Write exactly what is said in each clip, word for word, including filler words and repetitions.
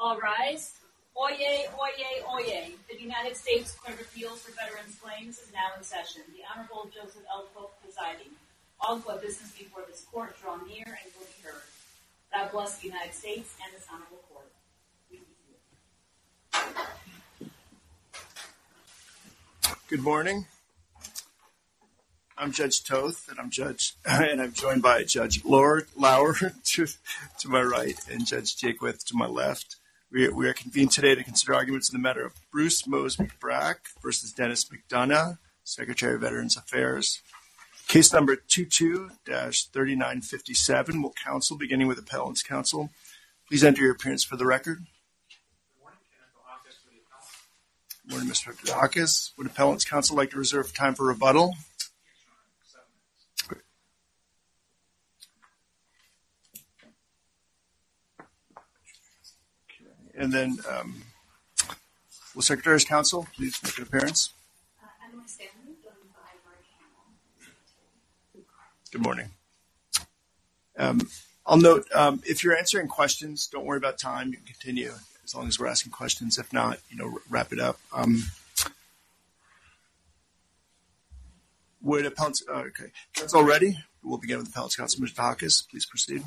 All rise. Oyez, oyez, oyez. The United States Court of Appeals for Veterans Claims is now in session. The Honorable Joseph L. Polk presiding. All who have business before this court draw near and will be heard. God bless the United States and this honorable court. Good morning. I'm Judge Toth, and I'm Judge, and I'm joined by Judge Lord Lauer to, to my right and Judge Jakewith to my left. We, we are convened today to consider arguments in the matter of Bruce Mosby Brack versus Dennis McDonough, Secretary of Veterans Affairs. Case number twenty-two dash thirty-nine fifty-seven. Will counsel, beginning with appellant's counsel, please enter your appearance for the record. Good morning, Mister Dacus. Would appellant's counsel like to reserve time for rebuttal? Great. And then, um, will Secretary's counsel please make an appearance? Uh, Emily Stanley, joined by Mark Hamill. Good morning. Um, I'll note, um, if you're answering questions, don't worry about time. You can continue as long as we're asking questions. If not, you know, wrap it up. Um, would appellant's, uh, okay, that's all ready. We'll begin with appellant's counsel, Mister Dacus. Please proceed.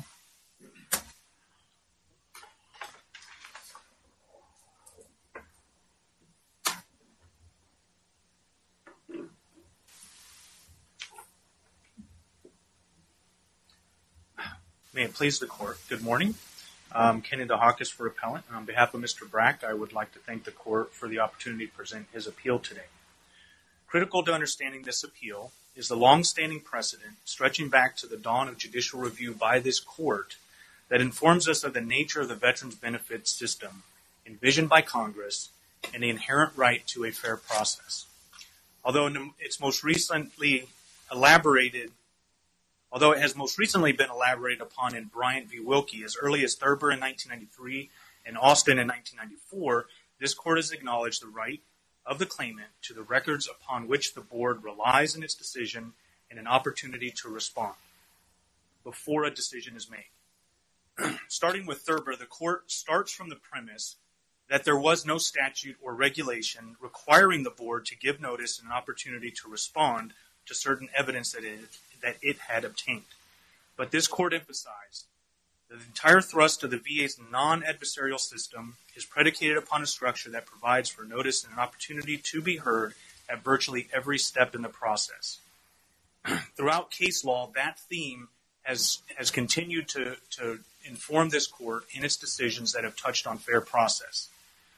May it please the court. Good morning. Um, Kenny Dacus for appellant. On behalf of Mister Brack, I would like to thank the court for the opportunity to present his appeal today. Critical to understanding this appeal is the long-standing precedent stretching back to the dawn of judicial review by this court that informs us of the nature of the Veterans Benefits system envisioned by Congress and the inherent right to a fair process. Although it's most recently elaborated Although it has most recently been elaborated upon in Bryant v. Wilkie as early as Thurber in nineteen ninety-three and Austin in nineteen ninety-four, this court has acknowledged the right of the claimant to the records upon which the board relies in its decision and an opportunity to respond before a decision is made. Starting with Thurber, the court starts from the premise that there was no statute or regulation requiring the board to give notice and an opportunity to respond to certain evidence that it that it had obtained. But this court emphasized that the entire thrust of the V A's non-adversarial system is predicated upon a structure that provides for notice and an opportunity to be heard at virtually every step in the process. Throughout case law, that theme has, has continued to, to inform this court in its decisions that have touched on fair process.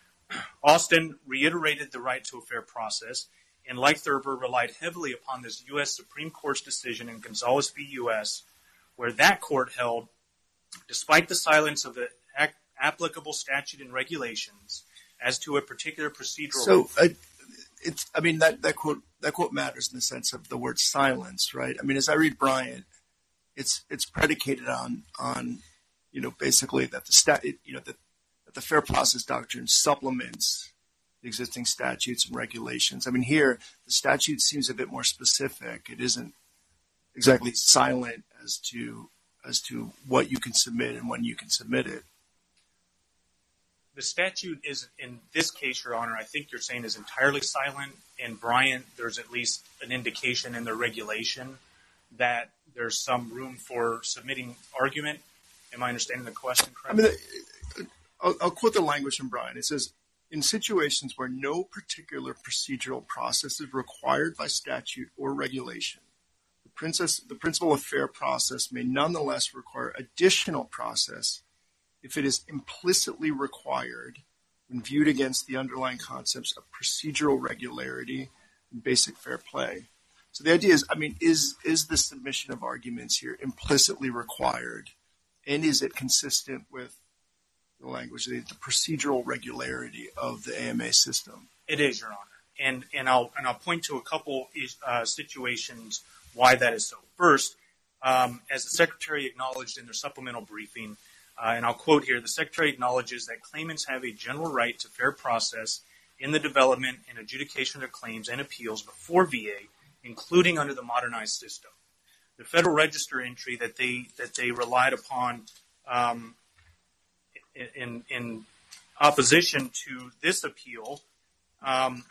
Austin reiterated the right to a fair process, and like Thurber, relied heavily upon this U S Supreme Court's decision in Gonzalez v. U S, where that court held, despite the silence of the ac- applicable statute and regulations as to a particular procedural. So, uh, it's. I mean, that, that quote that quote matters in the sense of the word silence, right? I mean, as I read Bryant, it's it's predicated on on you know basically that the stat you know that, that the fair process doctrine supplements existing statutes and regulations. I mean, here, the statute seems a bit more specific. It isn't exactly silent as to as to what you can submit and when you can submit it. The statute is, in this case, Your Honor, I think you're saying is entirely silent. In Bryant, there's at least an indication in the regulation that there's some room for submitting argument. Am I understanding the question correctly? I mean, I'll, I'll quote the language from Bryant. It says, in situations where no particular procedural process is required by statute or regulation, the, princess, the principle of fair process may nonetheless require additional process if it is implicitly required when viewed against the underlying concepts of procedural regularity and basic fair play. So the idea is, I mean, is, is the submission of arguments here implicitly required, and is it consistent with the language, the, the procedural regularity of the A M A system? It is, Your Honor, and and I'll and I'll point to a couple uh, situations why that is so. First, um, as the Secretary acknowledged in their supplemental briefing, uh, and I'll quote here: the Secretary acknowledges that claimants have a general right to fair process in the development and adjudication of claims and appeals before V A, including under the modernized system. The Federal Register entry that they that they relied upon. Um, In, in opposition to this appeal um,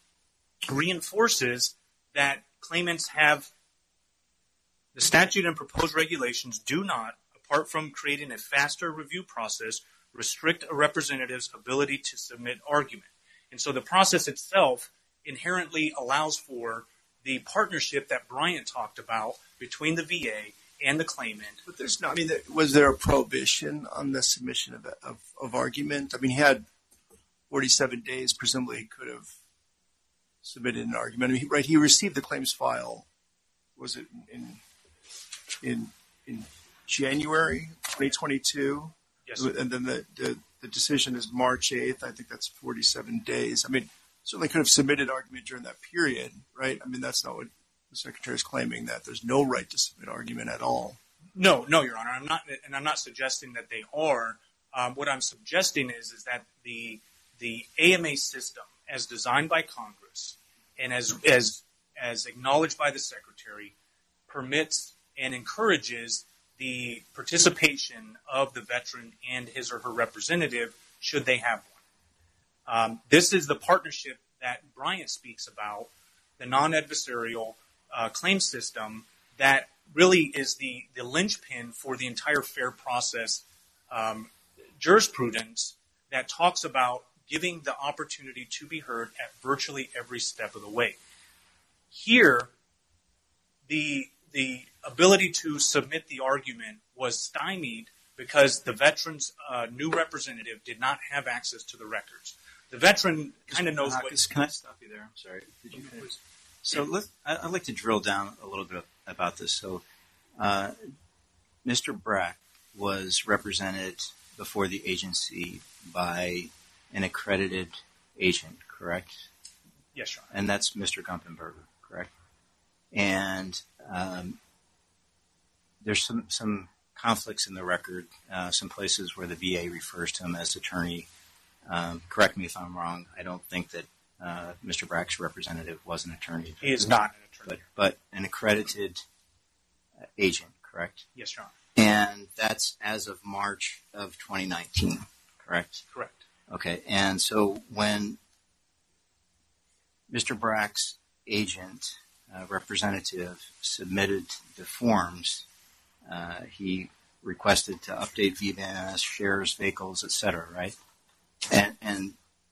reinforces that claimants have the statute and proposed regulations do not, apart from creating a faster review process, restrict a representative's ability to submit argument. And so the process itself inherently allows for the partnership that Bryant talked about between the V A and the claimant. But there's not, I mean, was there a prohibition on the submission of, of, of argument? I mean, he had forty-seven days, presumably he could have submitted an argument. I mean, he, right, he received the claims file, was it in in in January twenty twenty-two? Yes. And then the, the, the decision is March eighth. I think that's forty-seven days. I mean, certainly could have submitted argument during that period, right? I mean, that's not what the Secretary is claiming, that there's no right to submit argument at all. No, no, Your Honor. I'm not, and I'm not suggesting that they are. Um, what I'm suggesting is, is that the the A M A system, as designed by Congress and as as as acknowledged by the Secretary, permits and encourages the participation of the veteran and his or her representative, should they have one. Um, this is the partnership that Bryant speaks about, the non-adversarial uh, claim system that really is the, the linchpin for the entire fair process um, jurisprudence that talks about giving the opportunity to be heard at virtually every step of the way. Here, the the ability to submit the argument was stymied because the veteran's uh, new representative did not have access to the records. The veteran kind of knows what... Can I stop you there? I'm sorry. Did you finish? So let, I'd like to drill down a little bit about this. So uh, Mister Brack was represented before the agency by an accredited agent, correct? Yes, Your Honor. And that's Mister Gumpenberger, correct? And um, there's some, some conflicts in the record, uh, some places where the V A refers to him as attorney. Um, correct me if I'm wrong. I don't think that uh, Mister Brack's representative was an attorney. He is not an attorney. But, but an accredited uh, agent, correct? Yes, Your Honor. And that's as of March of twenty nineteen, correct? Correct. Okay, and so when Mister Brack's agent, uh, representative, submitted the forms, uh, he requested to update V B M S, shares, vehicles, et cetera, right? And, and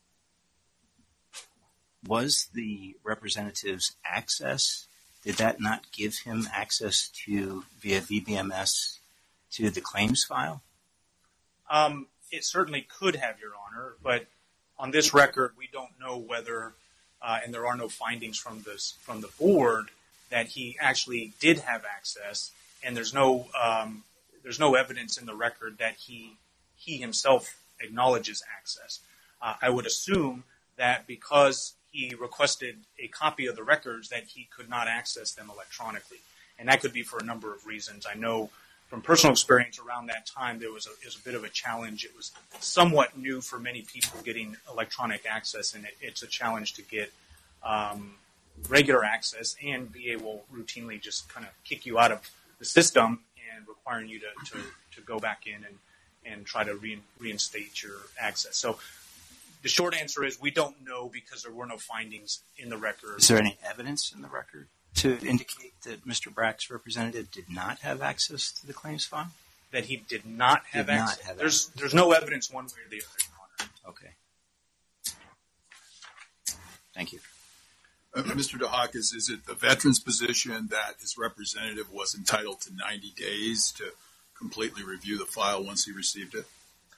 was the representative's access, did that not give him access to, via V B M S, to the claims file? Um, it certainly could have, Your Honor, but on this record, we don't know whether, uh, and there are no findings from this from the board, that he actually did have access, and there's no um, there's no evidence in the record that he he himself acknowledges access. Uh, I would assume that because he requested a copy of the records, that he could not access them electronically, and that could be for a number of reasons. I know from personal experience around that time, there was a, it was a bit of a challenge. It was somewhat new for many people getting electronic access, and it, it's a challenge to get um, regular access and be able routinely just kind of kick you out of the system and requiring you to, to, to go back in and, and try to re- reinstate your access. So the short answer is we don't know because there were no findings in the record. Is there any evidence in the record to indicate that Mister Brack's representative did not have access to the claims file? That he did not have did access? Not have there's access. There's no evidence one way or the other, Your Honor. Okay. Thank you. Uh, Mister DeHakis, is it the veteran's position that his representative was entitled to ninety days to completely review the file once he received it?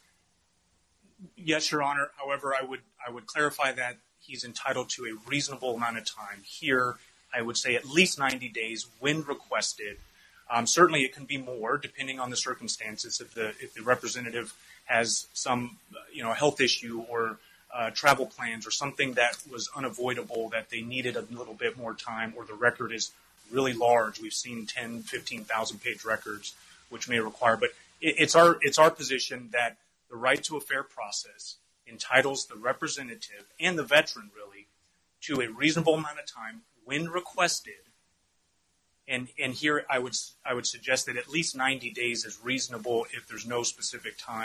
Yes, Your Honor. However, I would I would clarify that he's entitled to a reasonable amount of time. Here, I would say at least ninety days when requested. Um, certainly, it can be more depending on the circumstances. If the if the representative has some you know health issue or uh, travel plans or something that was unavoidable that they needed a little bit more time, or the record is really large. We've seen ten, fifteen thousand page records, which may require. But it, it's our it's our position that the right to a fair process entitles the representative and the veteran really to a reasonable amount of time when requested. And and here I would I would suggest that at least ninety days is reasonable if there's no specific time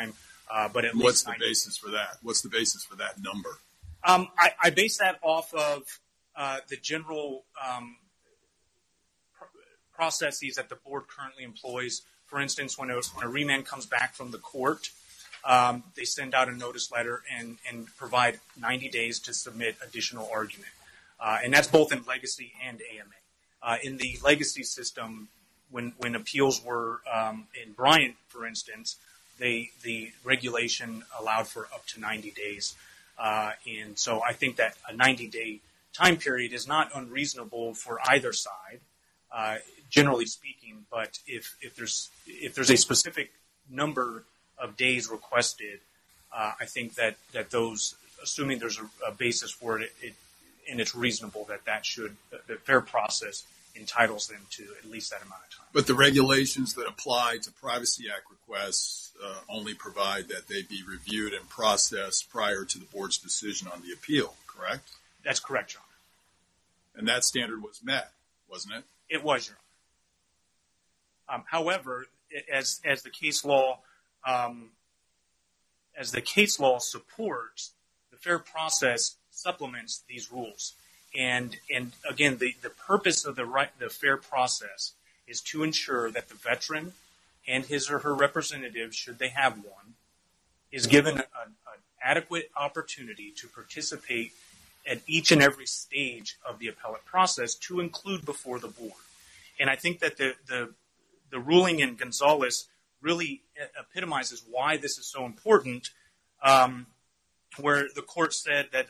Uh, but at What's least the basis for that? What's the basis for that number? Um, I, I base that off of uh, the general um, pr- processes that the board currently employs. For instance, when a, when a remand comes back from the court, um, they send out a notice letter and, and provide ninety days to submit additional argument. Uh, and that's both in legacy and A M A. Uh, in the legacy system, when when appeals were um, in Bryant, for instance, they, the regulation allowed for up to ninety days. Uh, and so I think that a ninety-day time period is not unreasonable for either side, uh, generally speaking. But if, if there's if there's a specific number of days requested, uh, I think that, that those, assuming there's a, a basis for it, it, and it's reasonable that that should, the fair process entitles them to at least that amount of time. But the regulations that apply to Privacy Act requests uh, only provide that they be reviewed and processed prior to the board's decision on the appeal, correct? That's correct, Your Honor. And that standard was met, wasn't it? It was, Your Honor. Um, however, as as the case law um, as the case law supports, the fair process supplements these rules. And and again, the, the purpose of the right the fair process is to ensure that the veteran and his or her representative, should they have one, is given an adequate opportunity to participate at each and every stage of the appellate process, to include before the board. And I think that the the, the ruling in Gonzalez really epitomizes why this is so important, um, where the court said that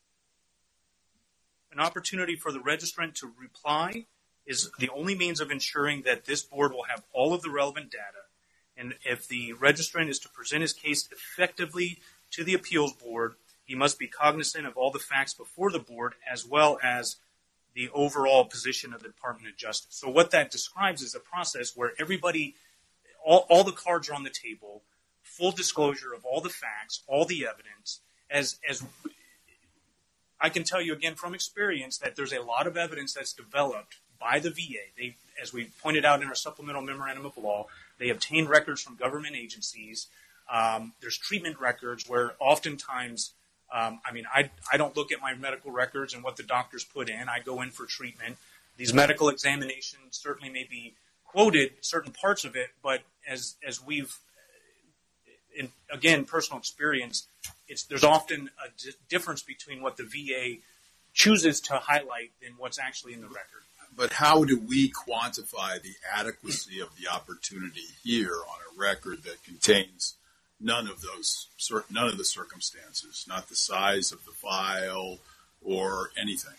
an opportunity for the registrant to reply is the only means of ensuring that this board will have all of the relevant data. And if the registrant is to present his case effectively to the appeals board, he must be cognizant of all the facts before the board, as well as the overall position of the Department of Justice. So what that describes is a process where everybody, all, all the cards are on the table, full disclosure of all the facts, all the evidence. As, as I can tell you again from experience that there's a lot of evidence that's developed by the V A. They, as we pointed out in our supplemental memorandum of law, they obtain records from government agencies. Um, there's treatment records where oftentimes, um, I mean, I, I don't look at my medical records and what the doctors put in. I go in for treatment. These medical examinations certainly may be quoted, certain parts of it, but as as we've, in, again, personal experience, it's there's often a d- difference between what the V A chooses to highlight than what's actually in the record. But how do we quantify the adequacy of the opportunity here on a record that contains none of those, none of the circumstances, not the size of the file or anything?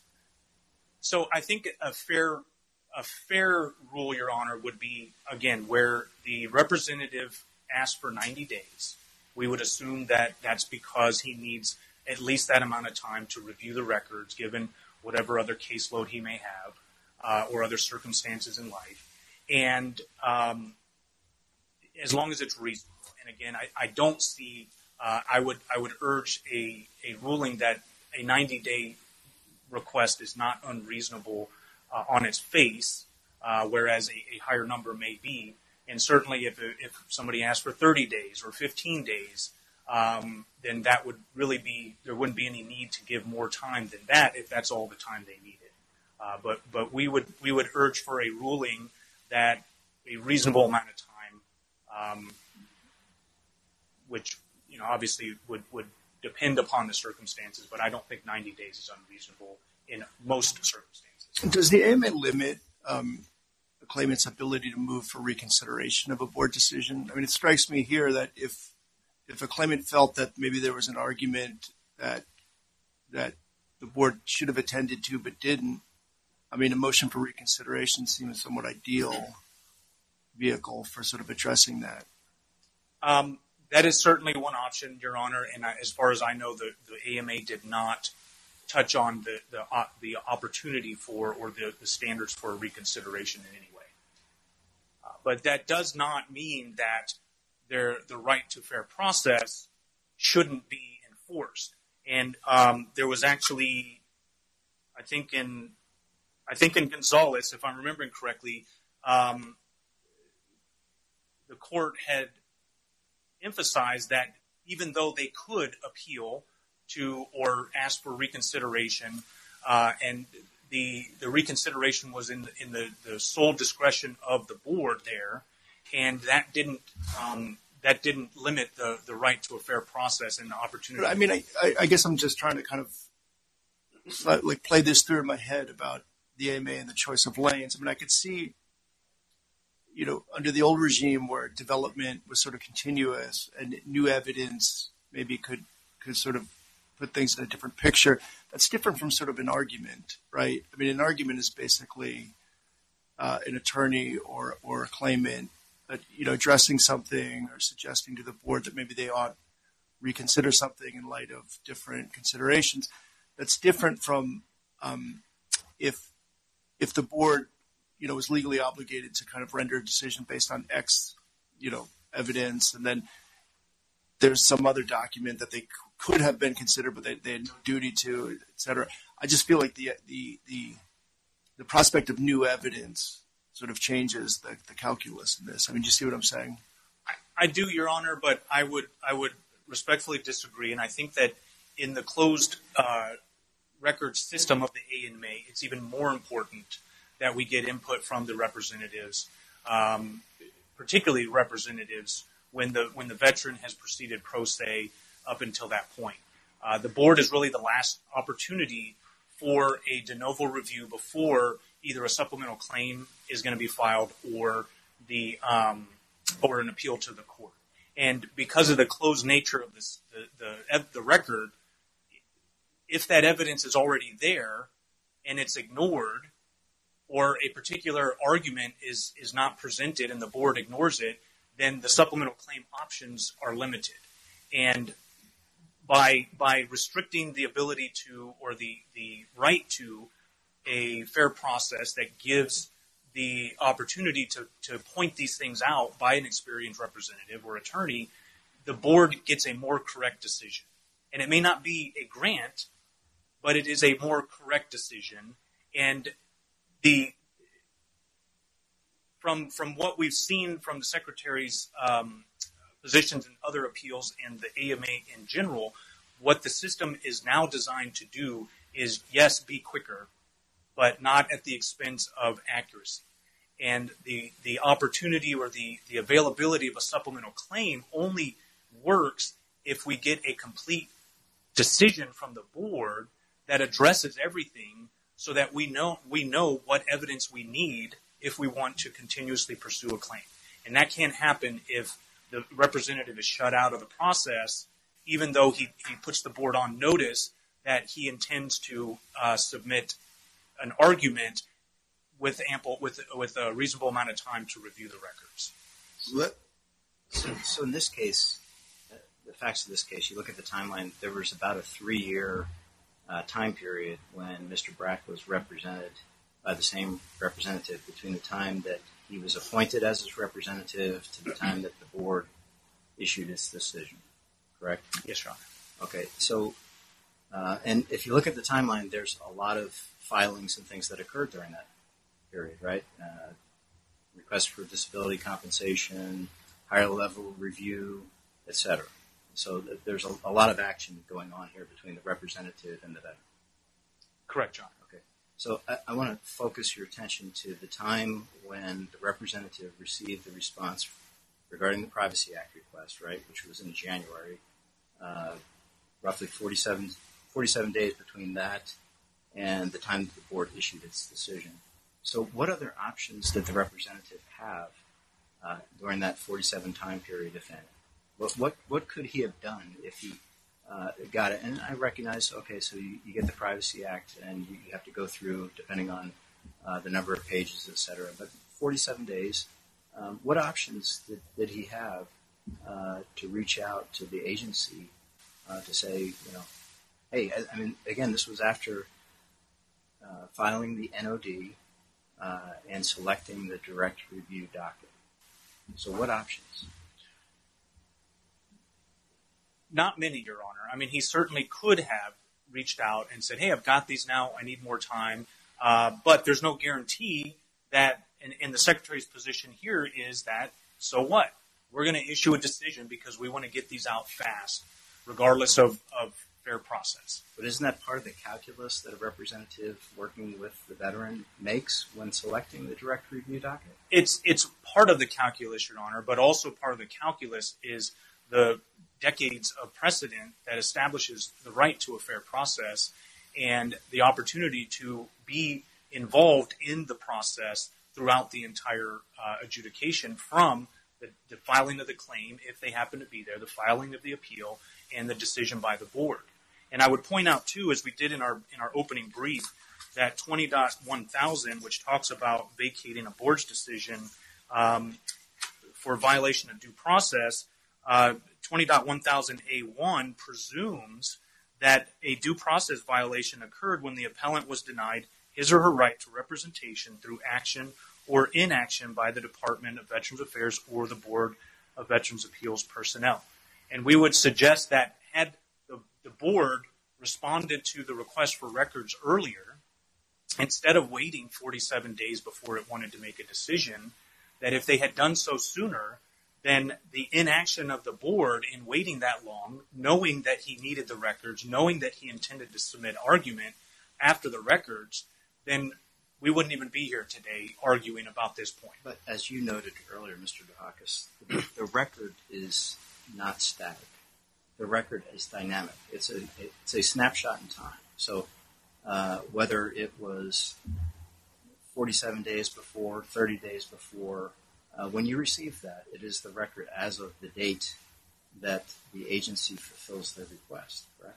So I think a fair, a fair rule, Your Honor, would be, again, where the representative asks for ninety days. We would assume that that's because he needs at least that amount of time to review the records, given whatever other caseload he may have, uh, or other circumstances in life. And um, as long as it's reasonable. And again, I, I don't see, uh, I would I would urge a, a ruling that a ninety-day request is not unreasonable uh, on its face, uh, whereas a, a higher number may be. And certainly if, if somebody asks for thirty days or fifteen days, um, then that would really be, there wouldn't be any need to give more time than that if that's all the time they needed. Uh, but but we would we would urge for a ruling that a reasonable amount of time, um, which you know obviously would, would depend upon the circumstances, but I don't think ninety days is unreasonable in most circumstances. Does the A M A limit um, the claimant's ability to move for reconsideration of a board decision? I mean, it strikes me here that if if a claimant felt that maybe there was an argument that that the board should have attended to but didn't, I mean, a motion for reconsideration seems a somewhat ideal vehicle for sort of addressing that. Um, that is certainly one option, Your Honor, and I, as far as I know, the, the A M A did not touch on the the, uh, the opportunity for or the, the standards for reconsideration in any way. Uh, but that does not mean that their the right to fair process shouldn't be enforced. And um, there was actually, I think in I think in Gonzalez, if I'm remembering correctly, um, the court had emphasize that even though they could appeal to or ask for reconsideration, uh, and the the reconsideration was in the, in the, the sole discretion of the board there, and that didn't um, that didn't limit the, the right to a fair process and the opportunity. I mean, I, I, I guess I'm just trying to kind of like play this through in my head about the A M A and the choice of lanes. I mean, I could see, you know, under the old regime where development was sort of continuous and new evidence maybe could could sort of put things in a different picture. That's different from sort of an argument, right? I mean, an argument is basically uh, an attorney or or a claimant, uh, you know, addressing something or suggesting to the board that maybe they ought reconsider something in light of different considerations. That's different from um, if if the board, you know, is legally obligated to kind of render a decision based on X, you know, evidence, and then there's some other document that they c- could have been considered, but they, they had no duty to, et cetera. I just feel like the the the the prospect of new evidence sort of changes the, the calculus in this. I mean, do you see what I'm saying? I, I do, Your Honor, but I would I would respectfully disagree, and I think that in the closed uh, record system of the A M A, it's even more important that we get input from the representatives, um, particularly representatives when the when the veteran has proceeded pro se up until that point. Uh, the board is really the last opportunity for a de novo review before either a supplemental claim is going to be filed or the um, or an appeal to the court. And because of the closed nature of this, the, the the record, if that evidence is already there and it's ignored, or a particular argument is is not presented and the board ignores it, then the supplemental claim options are limited. And by by restricting the ability to or the, the right to a fair process that gives the opportunity to, to point these things out by an experienced representative or attorney, the board gets a more correct decision. And it may not be a grant, but it is a more correct decision. And the from from what we've seen from the Secretary's um, positions in other appeals and the A M A in general, what the system is now designed to do is, yes, be quicker, but not at the expense of accuracy. And the the opportunity or the, the availability of a supplemental claim only works if we get a complete decision from the board that addresses everything so that we know we know what evidence we need if we want to continuously pursue a claim. And that can't happen if the representative is shut out of the process, even though he, he puts the board on notice that he intends to uh, submit an argument with ample with with a reasonable amount of time to review the records. Let, so, so in this case, uh, the facts of this case, you look at the timeline, there was about a three-year uh, time period when Mister Brack was represented by the same representative between the time that he was appointed as his representative to the time that the board issued its decision, correct? Yes, Your Honor. Okay, so, uh, and if you look at the timeline, there's a lot of filings and things that occurred during that period, right? Uh, request for disability compensation, higher level review, et cetera. So th- there's a, a lot of action going on here between the representative and the veteran. Correct, John. Okay. So I, I want to focus your attention to the time when the representative received the response regarding the Privacy Act request, right, which was in January, uh, roughly forty-seven, forty-seven days between that and the time that the board issued its decision. So what other options did the representative have uh, during that forty-seven time period, if any? What, what, what could he have done if he uh, got it? And I recognize, okay, so you, you get the Privacy Act and you, you have to go through, depending on uh, the number of pages, et cetera. But forty-seven days, um, what options did, did he have uh, to reach out to the agency uh, to say, you know, hey, I, I mean, again, this was after uh, filing the N O D uh, and selecting the direct review docket. So what options? Not many, Your Honor. I mean, he certainly could have reached out and said, hey, I've got these now. I need more time. Uh, but there's no guarantee that, and, and the Secretary's position here is that, so what? we're going to issue a decision because we want to get these out fast, regardless of, of fair process. But isn't that part of the calculus that a representative working with the veteran makes when selecting the direct review docket? It's it's part of the calculus, Your Honor, but also part of the calculus is the decades of precedent that establishes the right to a fair process and the opportunity to be involved in the process throughout the entire uh, adjudication, from the, the filing of the claim, if they happen to be there, the filing of the appeal, and the decision by the board. And I would point out, too, as we did in our in our opening brief, that twenty point one thousand, which talks about vacating a board's decision um, for violation of due process, uh, twenty point one thousand A one presumes that a due process violation occurred when the appellant was denied his or her right to representation through action or inaction by the Department of Veterans Affairs or the Board of Veterans Appeals personnel. And we would suggest that had the, the board responded to the request for records earlier, instead of waiting forty-seven days before it wanted to make a decision, that if they had done so sooner, then the inaction of the board in waiting that long, knowing that he needed the records, knowing that he intended to submit argument after the records, then we wouldn't even be here today arguing about this point. But as you noted earlier, Mister DeHakis, the, the record is not static. The record is dynamic. It's a it's a snapshot in time. So uh, whether it was forty-seven days before, thirty days before, uh, when you receive that, it is the record as of the date that the agency fulfills their request, correct?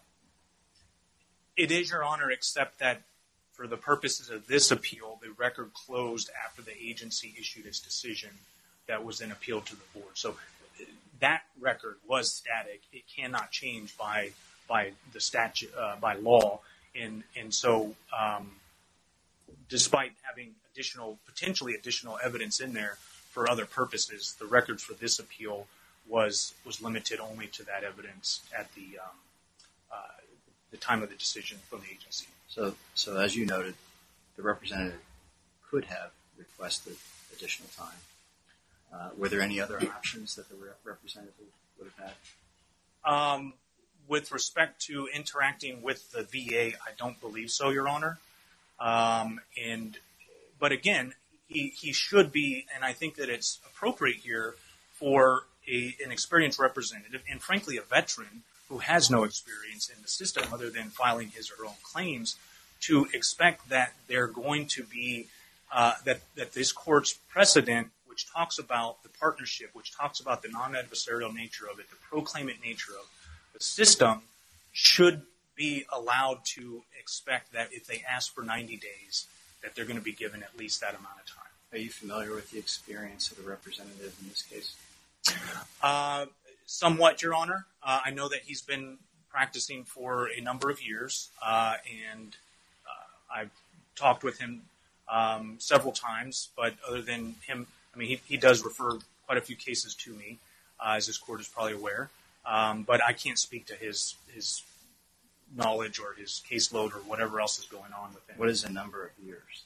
It is, Your Honor, except that for the purposes of this appeal, the record closed after the agency issued its decision that was then appealed to the board. So that record was static. It cannot change by by the statute, uh, by law. And, and so um, despite having additional, potentially additional evidence in there for other purposes, the record for this appeal was was limited only to that evidence at the um, uh, the time of the decision from the agency. So, so as you noted, the representative could have requested additional time. Uh, were there any other options that the re- representative would have had? Um, with respect to interacting with the V A, I don't believe so, Your Honor. Um, and but again, he he should be, and I think that it's appropriate here for a, an experienced representative, and frankly a veteran who has no experience in the system other than filing his or her own claims, to expect that they're going to be, uh, that, that this court's precedent, which talks about the partnership, which talks about the non-adversarial nature of it, the proclaimant nature of the system, should be allowed to expect that if they ask for ninety days, that they're going to be given at least that amount of time. Are you familiar with the experience of the representative in this case? Uh, somewhat, Your Honor. Uh, I know that he's been practicing for a number of years, uh, and uh, I've talked with him um, several times, but other than him, I mean, he, he does refer quite a few cases to me, uh, as this court is probably aware, um, but I can't speak to his his knowledge or his caseload or whatever else is going on with him. What is the number of years?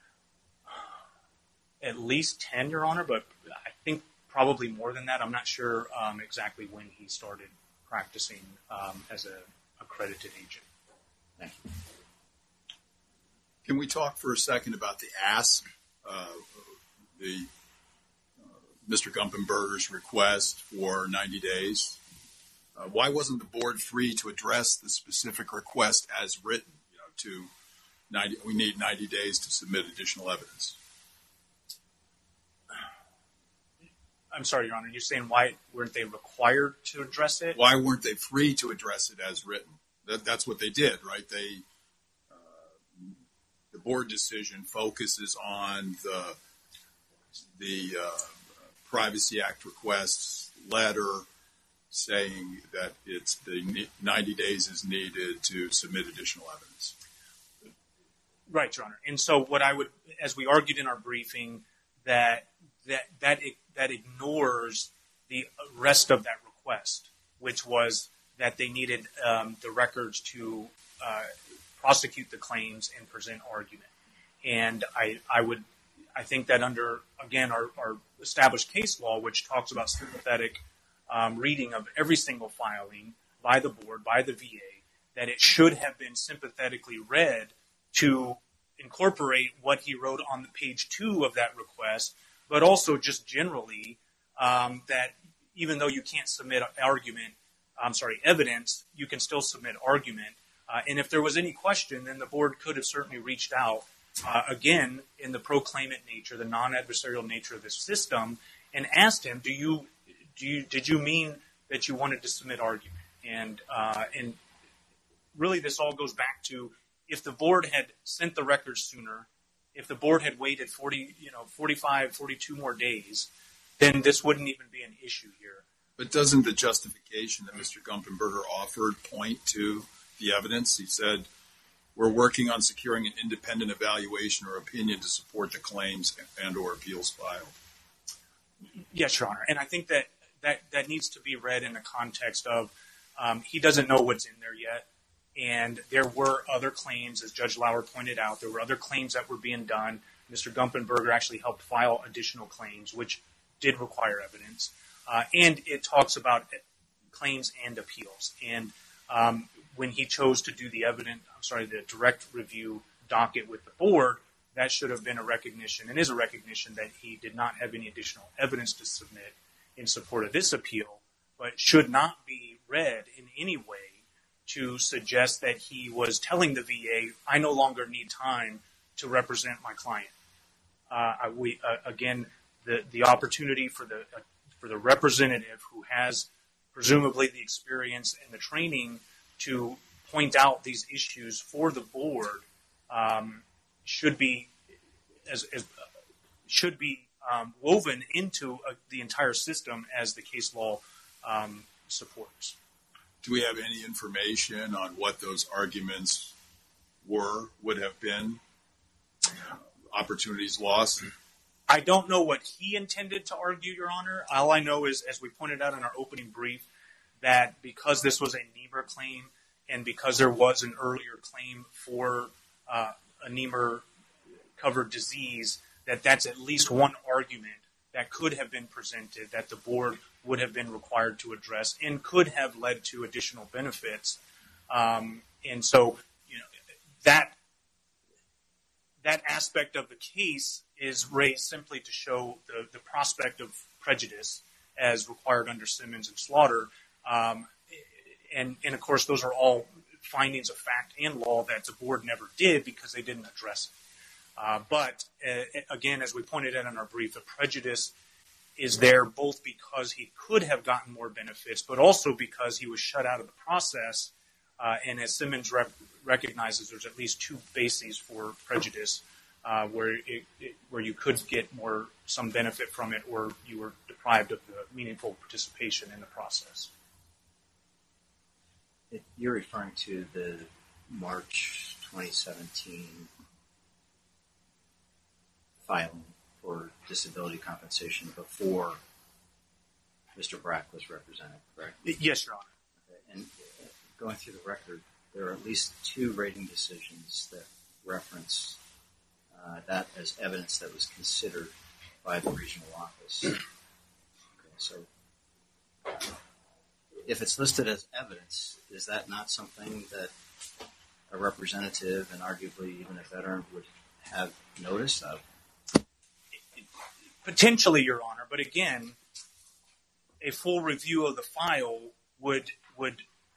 At least ten, Your Honor, but I think probably more than that. I'm not sure um, exactly when he started practicing um, as an accredited agent. Thank you. Can we talk for a second about the ask, uh, the uh, Mister Gumpenberger's request for ninety days? Uh, why wasn't the board free to address the specific request as written? You know, to ninety, we need ninety days to submit additional evidence. I'm sorry, Your Honor. You're saying why weren't they required to address it? Why weren't they free to address it as written? That, that's what they did, right? They uh, the board decision focuses on the the uh, Privacy Act requests letter saying that it's the ninety days is needed to submit additional evidence. Right, Your Honor. And so what I would, as we argued in our briefing, that that that that ignores the rest of that request, which was that they needed um, the records to uh, prosecute the claims and present argument. And I, I would I think that under, again, our, our established case law, which talks about sympathetic um, reading of every single filing by the board, by the V A, that it should have been sympathetically read to incorporate what he wrote on the page two of that request, but also just generally um, that even though you can't submit argument, I'm sorry, evidence, you can still submit argument. Uh, and if there was any question, then the board could have certainly reached out, uh, again, in the proclaimant nature, the non-adversarial nature of this system, and asked him, do you, do you, did you mean that you wanted to submit argument? And, uh, and really this all goes back to, if the board had sent the records sooner, if the board had waited forty, you know, forty-five, forty-two more days, then this wouldn't even be an issue here. But doesn't the justification that Mister Gumpenberger offered point to the evidence? He said, we're working on securing an independent evaluation or opinion to support the claims and or appeals filed. Yes, Your Honor. And I think that that, that needs to be read in the context of um, he doesn't know what's in there yet. And there were other claims, as Judge Lauer pointed out, there were other claims that were being done. Mister Gumpenberger actually helped file additional claims, which did require evidence. Uh, and it talks about claims and appeals. And um, when he chose to do the evident, I'm sorry, the direct review docket with the board, that should have been a recognition, and is a recognition, that he did not have any additional evidence to submit in support of this appeal, but should not be read in any way to suggest that he was telling the V A, I no longer need time to represent my client. Uh, we uh, again, the the opportunity for the uh, for the representative who has presumably the experience and the training to point out these issues for the board um, should be as, as should be um, woven into uh, the entire system as the case law um, supports. Do we have any information on what those arguments were, would have been? Opportunities lost? I don't know what he intended to argue, Your Honor. All I know is, as we pointed out in our opening brief, that because this was a N E M R claim and because there was an earlier claim for uh, a N E M R-covered disease, that that's at least one argument that could have been presented that the board would have been required to address and could have led to additional benefits. Um, and so, you know, that that aspect of the case is raised simply to show the, the prospect of prejudice as required under Simmons and Slaughter. Um, and, and, of course, those are all findings of fact and law that the board never did because they didn't address it. Uh, but, uh, again, as we pointed out in our brief, the prejudice is there both because he could have gotten more benefits, but also because he was shut out of the process. Uh, and as Simmons rep- recognizes, there's at least two bases for prejudice uh, where it, it, where you could get more some benefit from it, or you were deprived of the meaningful participation in the process. You're referring to the March twenty seventeen filing for disability compensation before Mister Brack was represented, correct? Yes, Your Honor. Okay. And uh, going through the record, there are at least two rating decisions that reference uh, that as evidence that was considered by the regional office. Okay, so uh, if it's listed as evidence, is that not something that a representative and arguably even a veteran would have notice of? Potentially, Your Honor, but again, a full review of the file would would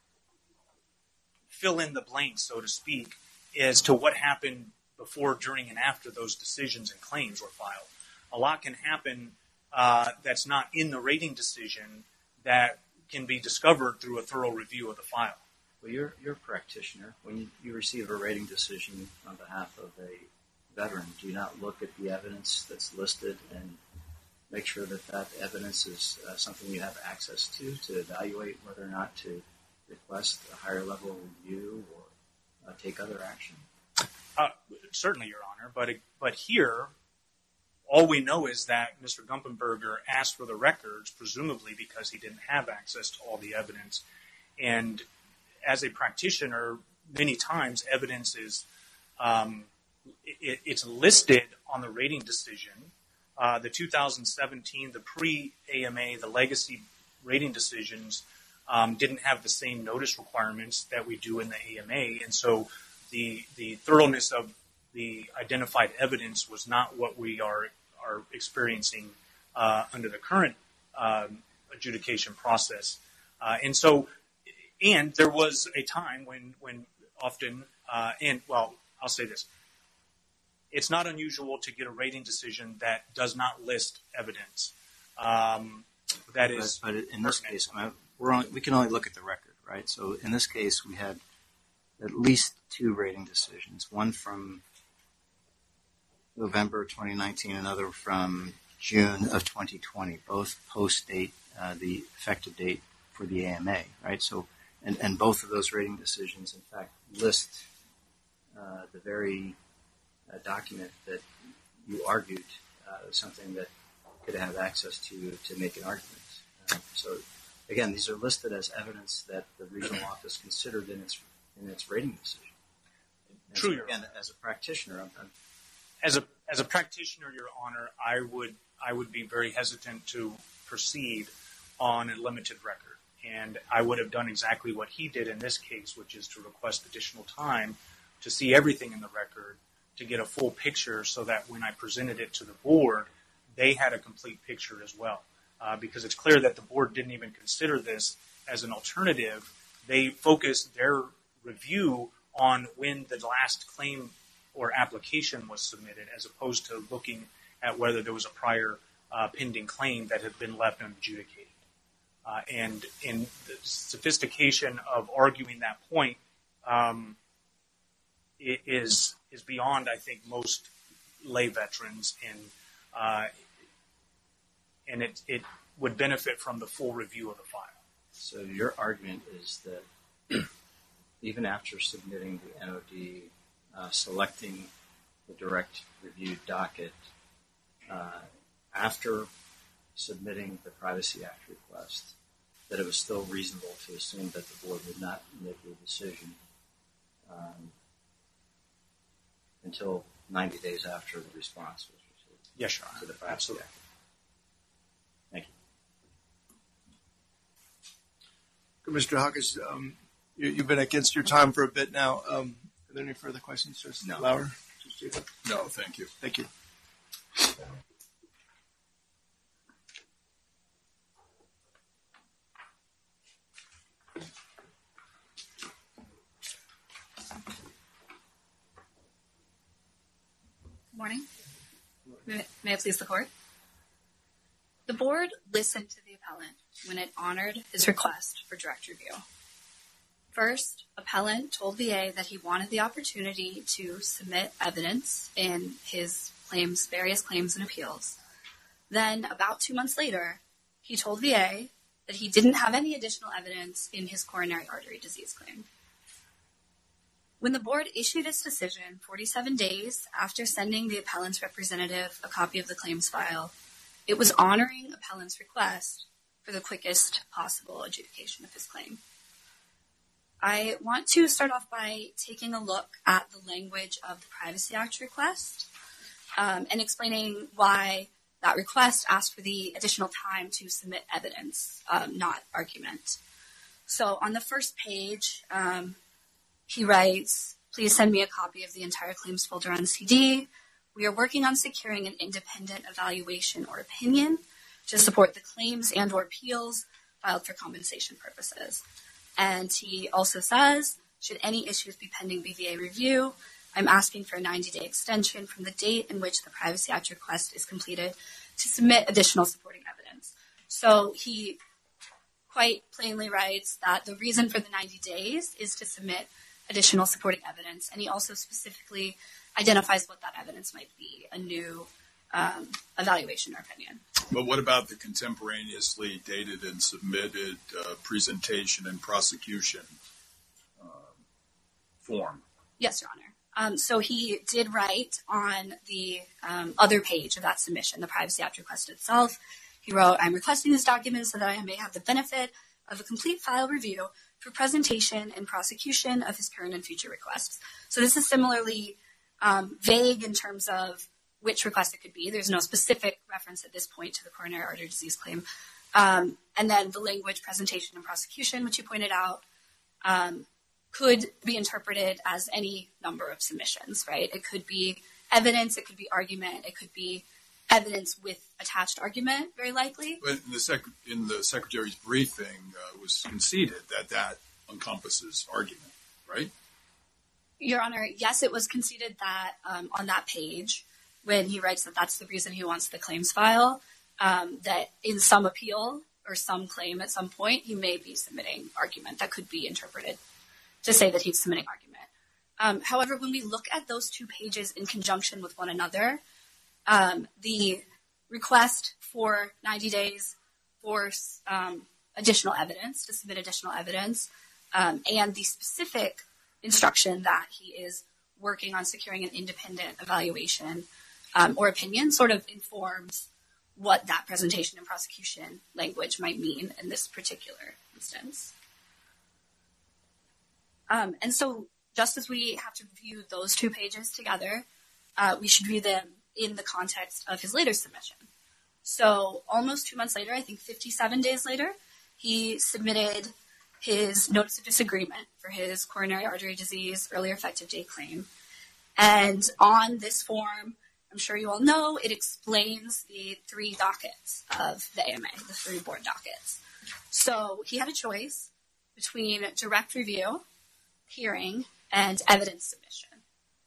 fill in the blanks, so to speak, as to what happened before, during, and after those decisions and claims were filed. A lot can happen uh, that's not in the rating decision that can be discovered through a thorough review of the file. Well, you're you're a practitioner. When you, you receive a rating decision on behalf of a veteran, do you not look at the evidence that's listed and make sure that that evidence is uh, something you have access to to evaluate whether or not to request a higher level review or uh, take other action? Uh, certainly, Your Honor, but but here, all we know is that Mister Gumpenberger asked for the records, presumably because he didn't have access to all the evidence. And as a practitioner, many times evidence is um, it, it's listed on the rating decision. Uh, the two thousand seventeen, the pre-A M A, the legacy rating decisions um, didn't have the same notice requirements that we do in the A M A, and so the the thoroughness of the identified evidence was not what we are are experiencing uh, under the current um, adjudication process. Uh, and so, and there was a time when, when often, uh, and well, I'll say this. It's not unusual to get a rating decision that does not list evidence. Um, that is, but, but in this pertinent. case, I mean, we're only, we can only look at the record, right? So in this case, we had at least two rating decisions, one from November twenty nineteen, another from June of twenty twenty, both post-date uh, the effective date for the A M A, right? So, and, and both of those rating decisions, in fact, list uh, the very uh, document that you argued uh, something that could have access to to make an argument. Uh, so, again, these are listed as evidence that the regional office considered in its in its rating decision. And True. So, again, as a practitioner, I'm, I'm As a as a practitioner, Your Honor, I would I would be very hesitant to proceed on a limited record, and I would have done exactly what he did in this case, which is to request additional time to see everything in the record, to get a full picture, so that when I presented it to the board, they had a complete picture as well. Uh, because it's clear that the board didn't even consider this as an alternative. They focused their review on when the last claim or application was submitted, as opposed to looking at whether there was a prior uh, pending claim that had been left unadjudicated. Uh, and in the sophistication of arguing that point um, it is is beyond, I think, most lay veterans, and uh, and it it would benefit from the full review of the file. So your argument is that even after submitting the N O D, Uh, selecting the direct review docket, uh, after submitting the Privacy Act request, that it was still reasonable to assume that the board would not make a decision um, until ninety days after the response was received. Yes, Your Honor. To the Privacy Absolutely. Act. Thank you. Mister Hawkins, um, you, you've been against your time for a bit now. Um, Are there any further questions, Justice No. Lauer? Justice Jacob? No, thank you. Thank you. Good morning. May, may it please the court? The board listened to the appellant when it honored his request for direct review. First, appellant told V A that he wanted the opportunity to submit evidence in his claims, various claims and appeals. Then, about two months later, he told V A that he didn't have any additional evidence in his coronary artery disease claim. When the board issued its decision forty-seven days after sending the appellant's representative a copy of the claims file, it was honoring appellant's request for the quickest possible adjudication of his claim. I want to start off by taking a look at the language of the Privacy Act request um, and explaining why that request asked for the additional time to submit evidence, um, not argument. So on the first page, um, he writes, "Please send me a copy of the entire claims folder on C D. We are working on securing an independent evaluation or opinion to support the claims and or appeals filed for compensation purposes." And he also says, should any issues be pending B V A review, I'm asking for a ninety-day extension from the date in which the Privacy Act request is completed to submit additional supporting evidence. So he quite plainly writes that the reason for the ninety days is to submit additional supporting evidence, and he also specifically identifies what that evidence might be, a new um, evaluation or opinion. But what about the contemporaneously dated and submitted uh, presentation and prosecution uh, form? Yes, Your Honor. Um, so he did write on the um, other page of that submission, the Privacy Act request itself. He wrote, "I'm requesting this document so that I may have the benefit of a complete file review for presentation and prosecution of his current and future requests." So this is similarly um, vague in terms of which request it could be. There's no specific reference at this point to the coronary artery disease claim. Um, and then the language, presentation, and prosecution, which you pointed out, um, could be interpreted as any number of submissions, right? It could be evidence, it could be argument, it could be evidence with attached argument, very likely. But in the, sec- in the Secretary's briefing, uh, was conceded that that encompasses argument, right? Your Honor, yes, it was conceded that um, on that page, when he writes that that's the reason he wants the claims file, um, that in some appeal or some claim at some point, he may be submitting argument that could be interpreted to say that he's submitting argument. Um, however, when we look at those two pages in conjunction with one another, um, the request for ninety days for um, additional evidence, to submit additional evidence, um, and the specific instruction that he is working on securing an independent evaluation um, or opinion sort of informs what that presentation and prosecution language might mean in this particular instance. Um, and so just as we have to view those two pages together, uh, we should view them in the context of his later submission. So almost two months later, I think fifty-seven days later, he submitted his notice of disagreement for his coronary artery disease earlier effective date claim. And on this form, I'm sure you all know, it explains the three dockets of the A M A, the three board dockets. So he had a choice between direct review, hearing, and evidence submission.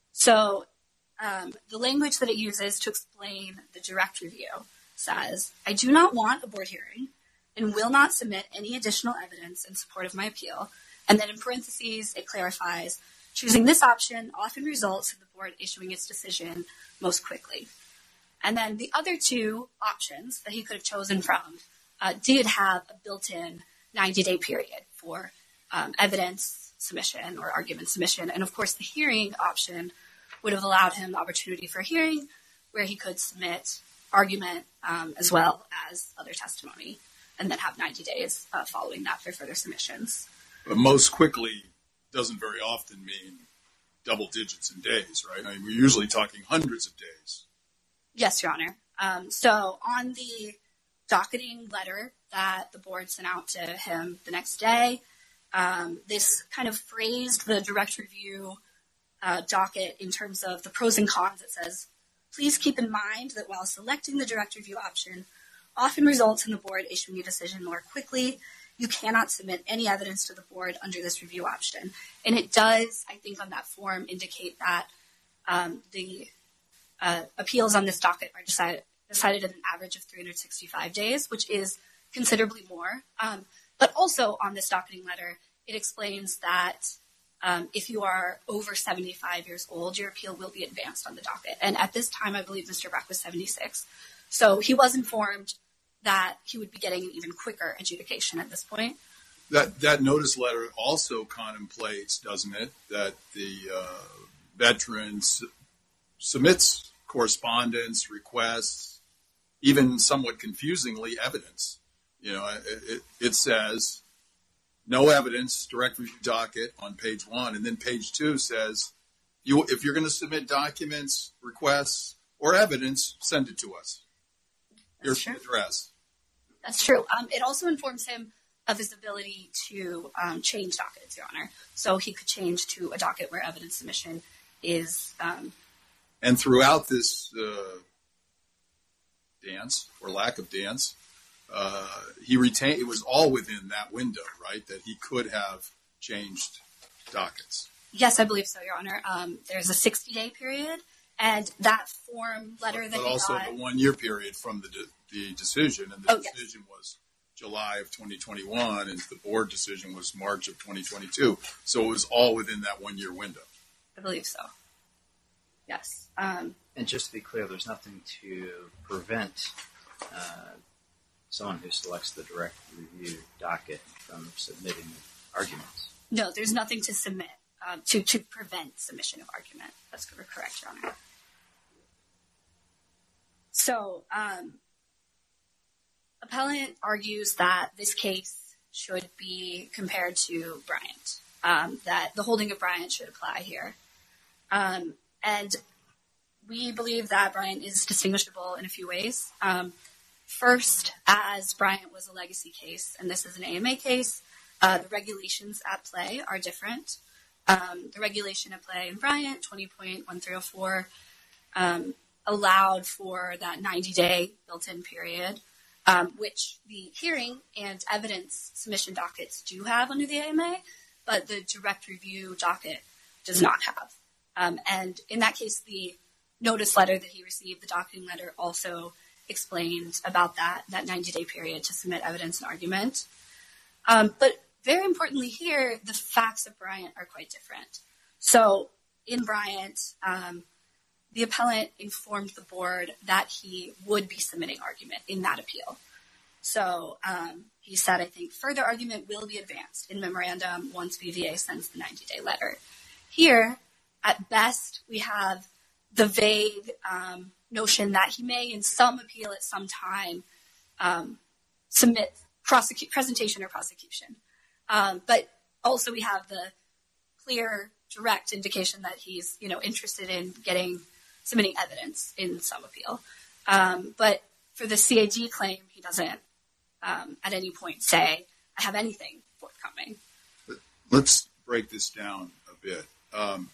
So um, the language that it uses to explain the direct review says, I do not want a board hearing and will not submit any additional evidence in support of my appeal. And then in parentheses, it clarifies, choosing this option often results in the board issuing its decision most quickly. And then the other two options that he could have chosen from uh, did have a built-in ninety-day period for um, evidence submission or argument submission. And of course, the hearing option would have allowed him the opportunity for a hearing where he could submit argument um, as well as other testimony, and then have ninety days uh, following that for further submissions. But most quickly doesn't very often mean double digits in days, right? I mean, we're usually talking hundreds of days. Yes, Your Honor. Um, so on the docketing letter that the board sent out to him the next day, um, this kind of phrased the direct review uh, docket in terms of the pros and cons. It says, please keep in mind that while selecting the direct review option often results in the board issuing a decision more quickly, you cannot submit any evidence to the board under this review option. And it does, I think, on that form indicate that um, the uh, appeals on this docket are decided, decided at an average of three hundred sixty-five days, which is considerably more. Um, but also on this docketing letter, it explains that um, if you are over seventy-five years old, your appeal will be advanced on the docket. And at this time, I believe Mister Brack was seventy-six. So he was informed that he would be getting an even quicker adjudication at this point. That that notice letter also contemplates, doesn't it, that the uh, veteran s- submits correspondence, requests, even somewhat confusingly evidence. You know, it, it, it says no evidence, direct review docket on page one, and then page two says, you if you're going to submit documents, requests, or evidence, send it to us. Here's the address. That's true. Um, it also informs him of his ability to um, change dockets, Your Honor. So he could change to a docket where evidence submission is. Um, and throughout this uh, dance, or lack of dance, uh, he retained. It was all within that window, right? That he could have changed dockets. Yes, I believe so, Your Honor. Um, there's a sixty-day period. And that form letter that but he also got, the one-year period from the de- the decision, and the oh, decision yes. was July of twenty twenty-one, and the board decision was March of twenty twenty-two. So it was all within that one-year window. I believe so. Yes. Um, and just to be clear, there's nothing to prevent uh, someone who selects the direct review docket from submitting arguments. no, there's nothing to submit um, to to prevent submission of argument. That's correct, Your Honor. So, um, appellant argues that this case should be compared to Bryant, um, that the holding of Bryant should apply here. Um, and we believe that Bryant is distinguishable in a few ways. Um, first, as Bryant was a legacy case, and this is an A M A case, uh, the regulations at play are different. Um, the regulation at play in Bryant, twenty point one three oh four, um, allowed for that ninety-day built-in period, um, which the hearing and evidence submission dockets do have under the A M A, but the direct review docket does not have. Um, and in that case, the notice letter that he received, the docketing letter, also explained about that, that ninety-day period to submit evidence and argument. Um, but very importantly here, the facts of Bryant are quite different. So in Bryant, um, the appellant informed the board that he would be submitting argument in that appeal. So um, he said, I think, further argument will be advanced in memorandum once B V A sends the ninety-day letter. Here, at best, we have the vague um, notion that he may, in some appeal at some time, um, submit prosecu- presentation or prosecution. Um, but also we have the clear, direct indication that he's, you know, interested in getting submitting evidence in some appeal. Um, but for the C A D claim, he doesn't um, at any point say, I have anything forthcoming. Let's break this down a bit. Um,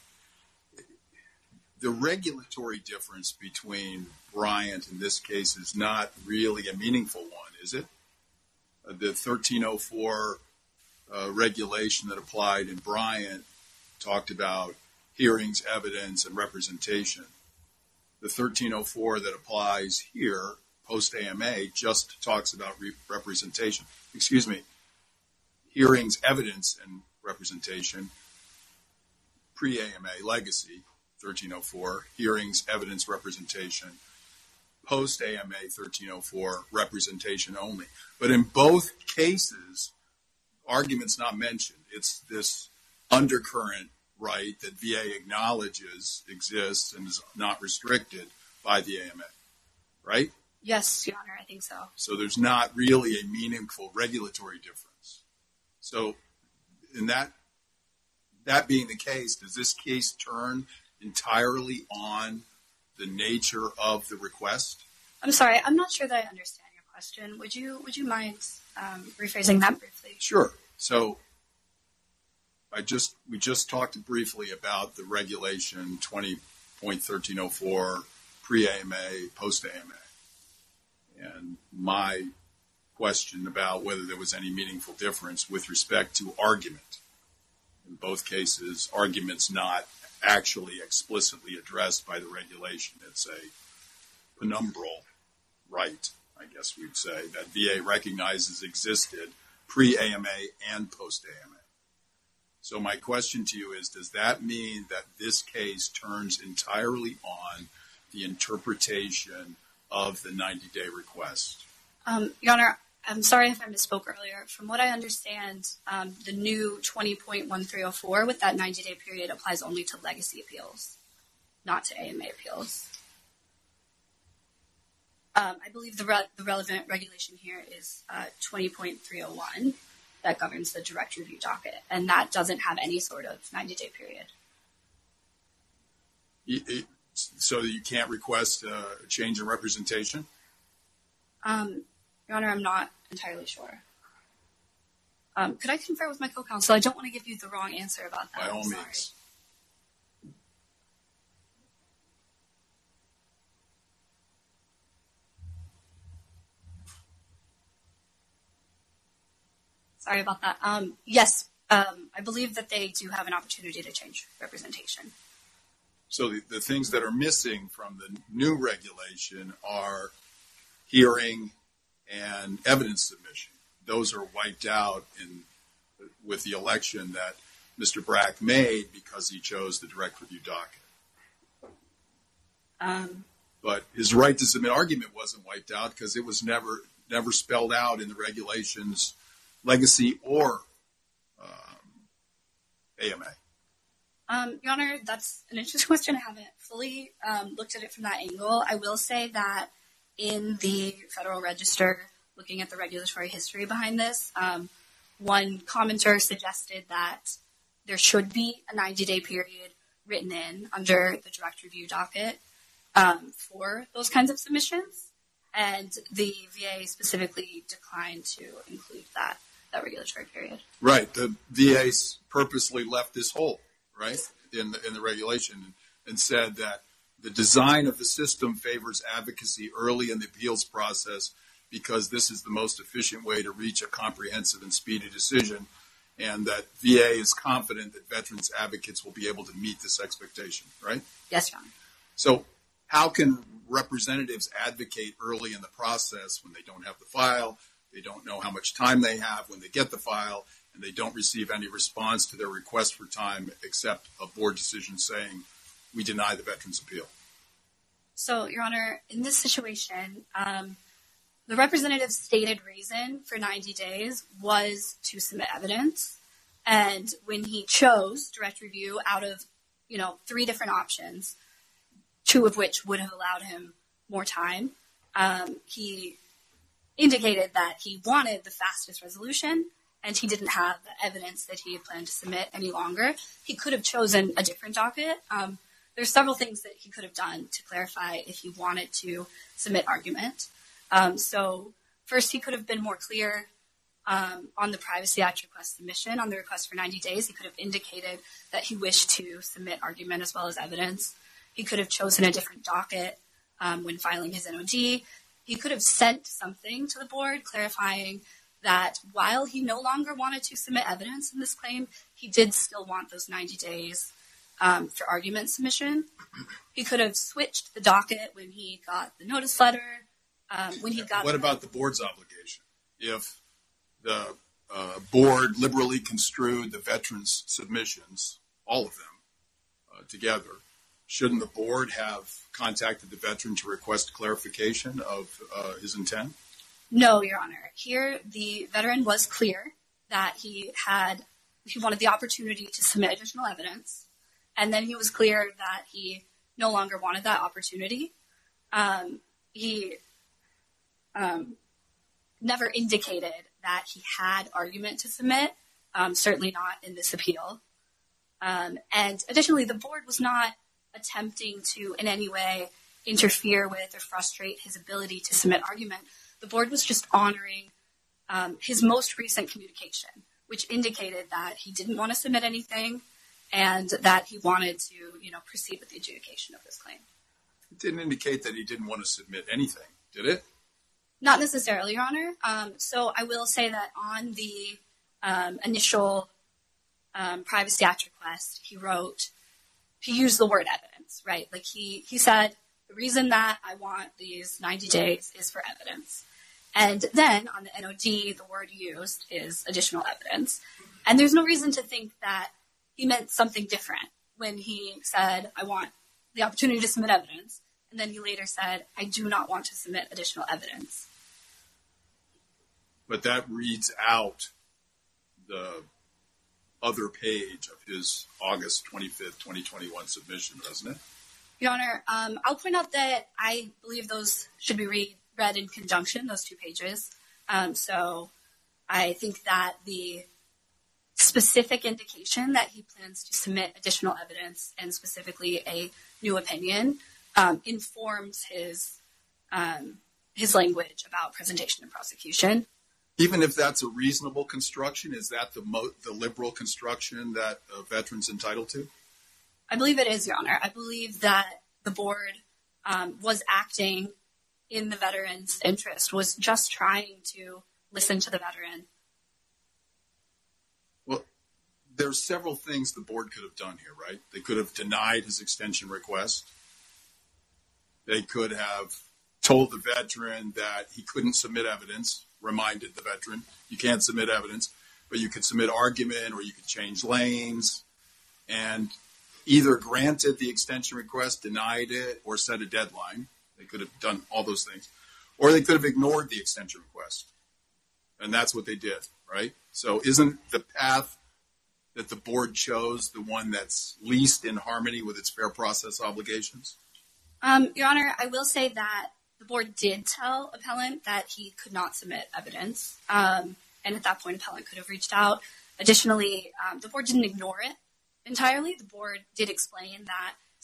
the regulatory difference between Bryant in this case is not really a meaningful one, is it? Uh, the thirteen oh four uh, regulation that applied in Bryant talked about hearings, evidence, and representation. The thirteen oh four that applies here, post-A M A, just talks about re- representation. Excuse me, hearings, evidence, and representation. Pre-A M A, legacy, thirteen oh four, hearings, evidence, representation. Post-A M A, thirteen oh four, representation only. But in both cases, argument's not mentioned. It's this undercurrent right that V A acknowledges exists and is not restricted by the A M A, right? Yes, Your Honor, I think so. So there's not really a meaningful regulatory difference. So in that that being the case, does this case turn entirely on the nature of the request? I'm sorry, I'm not sure that I understand your question. Would you would you mind um, rephrasing that briefly? Sure. So I just we just talked briefly about the regulation twenty point one three oh four pre-A M A, post-A M A. And my question about whether there was any meaningful difference with respect to argument. In both cases, argument's not actually explicitly addressed by the regulation. It's a penumbral right, I guess we'd say, that V A recognizes existed pre-A M A and post-A M A. So my question to you is, does that mean that this case turns entirely on the interpretation of the ninety-day request? Um, Your Honor, I'm sorry if I misspoke earlier. From what I understand, um, the new twenty point one three oh four with that ninety-day period applies only to legacy appeals, not to A M A appeals. Um, I believe the, re- the relevant regulation here is uh, twenty point three oh one that governs the direct review docket, and that doesn't have any sort of ninety-day period. It, it, so you can't request a change in representation? Um, Your Honor, I'm not entirely sure. Um, could I confer with my co-counsel? I don't want to give you the wrong answer about that. By all I'm sorry. means. Sorry about that. Um, yes, um, I believe that they do have an opportunity to change representation. So the, the things that are missing from the new regulation are hearing and evidence submission. Those are wiped out in with the election that Mister Brack made because he chose the direct review docket. Um, but his right to submit argument wasn't wiped out because it was never never spelled out in the regulations, legacy or um, A M A. Um, Your Honor, that's an interesting question. I haven't fully um, looked at it from that angle. I will say that in the Federal Register, looking at the regulatory history behind this, um, one commenter suggested that there should be a ninety-day period written in under the direct review docket. um, for those kinds of submissions, and the V A specifically declined to include that that regulatory period. Right. The V A purposely left this hole, right, in the, in the regulation, and said that the design of the system favors advocacy early in the appeals process because this is the most efficient way to reach a comprehensive and speedy decision, and that V A is confident that veterans advocates will be able to meet this expectation, right? Yes, Your Honor. So how can representatives advocate early in the process when they don't have the file, they don't know how much time they have when they get the file, and they don't receive any response to their request for time except a board decision saying, we deny the veteran's appeal? So, Your Honor, in this situation, um, the representative's stated reason for ninety days was to submit evidence. And when he chose direct review out of, you know, three different options, two of which would have allowed him more time, um, he indicated that he wanted the fastest resolution and he didn't have the evidence that he had planned to submit any longer. He could have chosen a different docket. Um, there's several things that he could have done to clarify if he wanted to submit argument. Um, so first, he could have been more clear um, on the Privacy Act request submission. On the request for ninety days, he could have indicated that he wished to submit argument as well as evidence. He could have chosen a different docket um, when filing his N O D. He could have sent something to the board clarifying that while he no longer wanted to submit evidence in this claim, he did still want those ninety days um, for argument submission. He could have switched the docket when he got the notice letter. Um, when he got what the- about the board's obligation? If the uh, board liberally construed the veterans' submissions, all of them uh, together, shouldn't the board have contacted the veteran to request clarification of uh, his intent? No, Your Honor. Here, the veteran was clear that he had he wanted the opportunity to submit additional evidence, and then he was clear that he no longer wanted that opportunity. Um, he um, never indicated that he had argument to submit, um, certainly not in this appeal. Um, and additionally, the board was not attempting to in any way interfere with or frustrate his ability to submit argument. The board was just honoring um, his most recent communication, which indicated that he didn't want to submit anything and that he wanted to, you know, proceed with the adjudication of this claim. It didn't indicate that he didn't want to submit anything, did it? Not necessarily, Your Honor. Um, so I will say that on the um, initial um, Privacy Act request, he wrote, he used the word evidence, right? Like he, he said, the reason that I want these ninety days is for evidence. And then on the N O D, the word used is additional evidence. And there's no reason to think that he meant something different when he said, I want the opportunity to submit evidence. And then he later said, I do not want to submit additional evidence. But that reads out the other page of his August twenty-fifth, twenty twenty-one submission, doesn't it? Your Honor, um, I'll point out that I believe those should be read, read in conjunction, those two pages. Um, so I think that the specific indication that he plans to submit additional evidence and specifically a new opinion um, informs his um, his language about presentation and prosecution. Even if that's a reasonable construction, is that the mo- the liberal construction that a veteran's entitled to? I believe it is, Your Honor. I believe that the board um, was acting in the veteran's interest, was just trying to listen to the veteran. Well, there's several things the board could have done here, right? They could have denied his extension request. They could have told the veteran that he couldn't submit evidence, reminded the veteran, you can't submit evidence, but you could submit argument or you could change lanes, and either granted the extension request, denied it, or set a deadline. They could have done all those things. Or they could have ignored the extension request. And that's what they did, right? So isn't the path that the board chose the one that's least in harmony with its fair process obligations? Um, Your Honor, I will say that the board did tell appellant that he could not submit evidence. Um, and at that point, appellant could have reached out. Additionally, um, the board didn't ignore it entirely. The board did explain that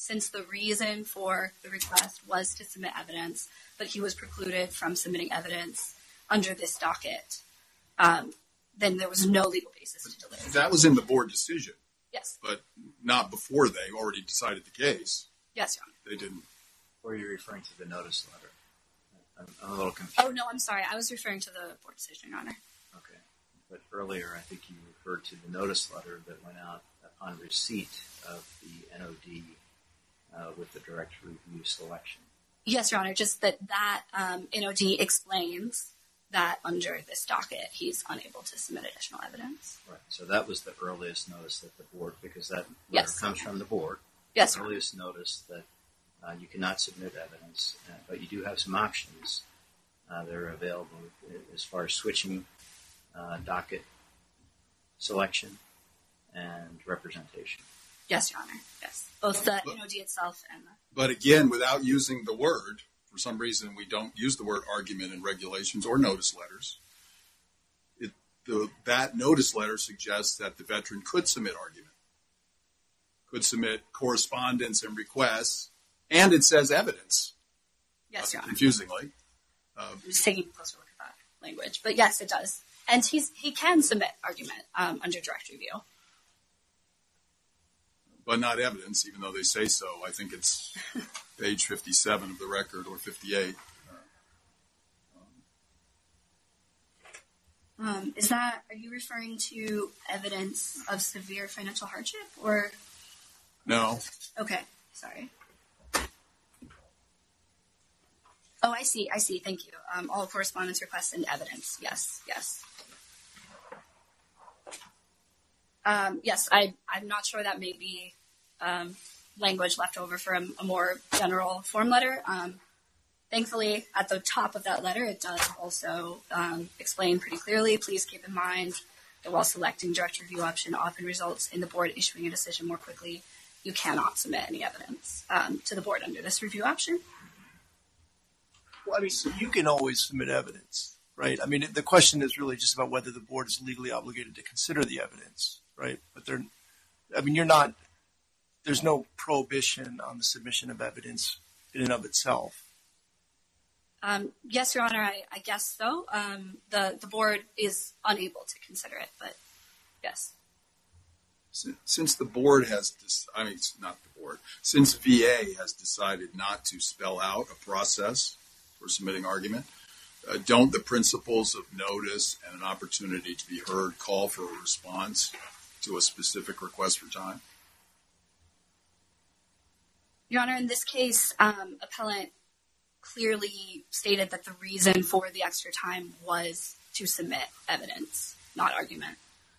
since the reason for the request was to submit evidence, but he was precluded from submitting evidence under this docket, um, then there was no legal basis to delay. That was in the board decision. Yes. But not before they already decided the case. Yes, Your Honor. They didn't. Or are you referring to the notice letter? I'm, I'm a little confused. Oh, no, I'm sorry. I was referring to the board decision, Your Honor. Okay. But earlier, I think you referred to the notice letter that went out upon receipt of the N O D uh, with the direct review selection. Yes, Your Honor. Just that that um, N O D explains that under this docket, he's unable to submit additional evidence. Right. So that was the earliest notice that the board, because that letter Yes. comes from the board. Yes, The Your Honor. earliest notice that uh, you cannot submit evidence, uh, but you do have some options uh, that are available as far as switching uh, docket selection and representation. Yes, Your Honor. Yes. Both the N O D itself and the... But again, without using the word, for some reason we don't use the word argument in regulations or notice letters. It, the, that notice letter suggests that the veteran could submit argument, could submit correspondence and requests, and it says evidence. Yes, Your uh, Honor. confusingly. Uh, I'm just taking a closer look at that language. But yes, it does. And he's he can submit argument um, under direct review. but not evidence, even though they say so. I think it's page fifty-seven of the record, or fifty-eight. Um, is that, are you referring to evidence of severe financial hardship or? No. Okay, sorry. Oh, I see, I see, thank you. Um, all correspondence requests and evidence, yes, yes. Um, yes, I, I'm not sure, that may be um, language left over for a, a more general form letter. Um, thankfully, at the top of that letter, it does also um, explain pretty clearly, please keep in mind that while selecting direct review option often results in the board issuing a decision more quickly, you cannot submit any evidence um, to the board under this review option. Well, I mean, so you can always submit evidence, right? I mean, the question is really just about whether the board is legally obligated to consider the evidence, right? But they're, I mean, you're not, there's no prohibition on the submission of evidence in and of itself. Um, yes, Your Honor, I, I guess so. Um, the, the board is unable to consider it, but yes. Since the board has, I mean, it's not the board, since V A has decided not to spell out a process for submitting argument, uh, don't the principles of notice and an opportunity to be heard call for a response to a specific request for time? Your Honor, in this case, um, appellant clearly stated that the reason for the extra time was to submit evidence, not argument.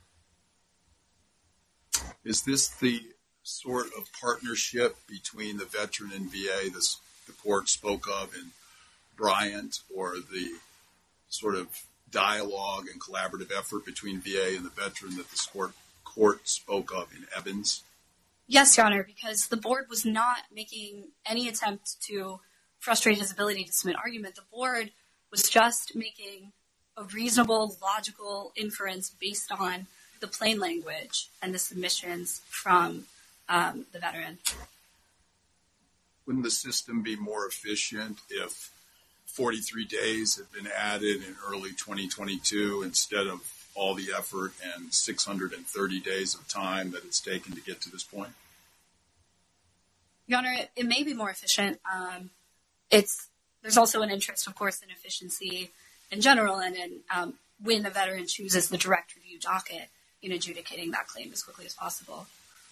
Is this the sort of partnership between the veteran and V A this the court spoke of in Bryant, or the sort of dialogue and collaborative effort between V A and the veteran that this court, court spoke of in Evans? Yes, Your Honor, because the board was not making any attempt to frustrate his ability to submit argument. The board was just making a reasonable, logical inference based on the plain language and the submissions from um, the veteran. Wouldn't the system be more efficient if forty-three days had been added in early twenty twenty-two instead of all the effort and six hundred thirty days of time that it's taken to get to this point? Your Honor, it, it may be more efficient. Um, it's there's also an interest, of course, in efficiency in general, and in um, when a veteran chooses the direct review docket, in adjudicating that claim as quickly as possible.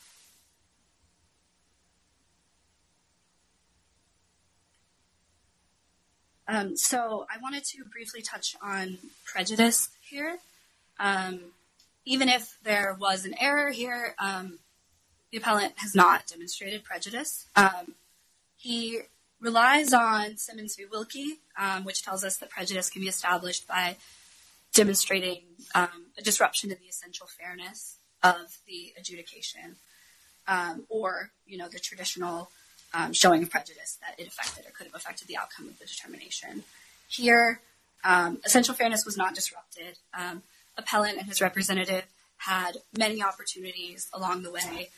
Um, so I wanted to briefly touch on prejudice here. Um, even if there was an error here, um, the appellant has not demonstrated prejudice. Um, he relies on Simmons v. Wilkie, um, which tells us that prejudice can be established by demonstrating um, a disruption to the essential fairness of the adjudication, um, or, you know, the traditional um, showing of prejudice that it affected or could have affected the outcome of the determination. Here, um, essential fairness was not disrupted. Um, appellant and his representative had many opportunities along the way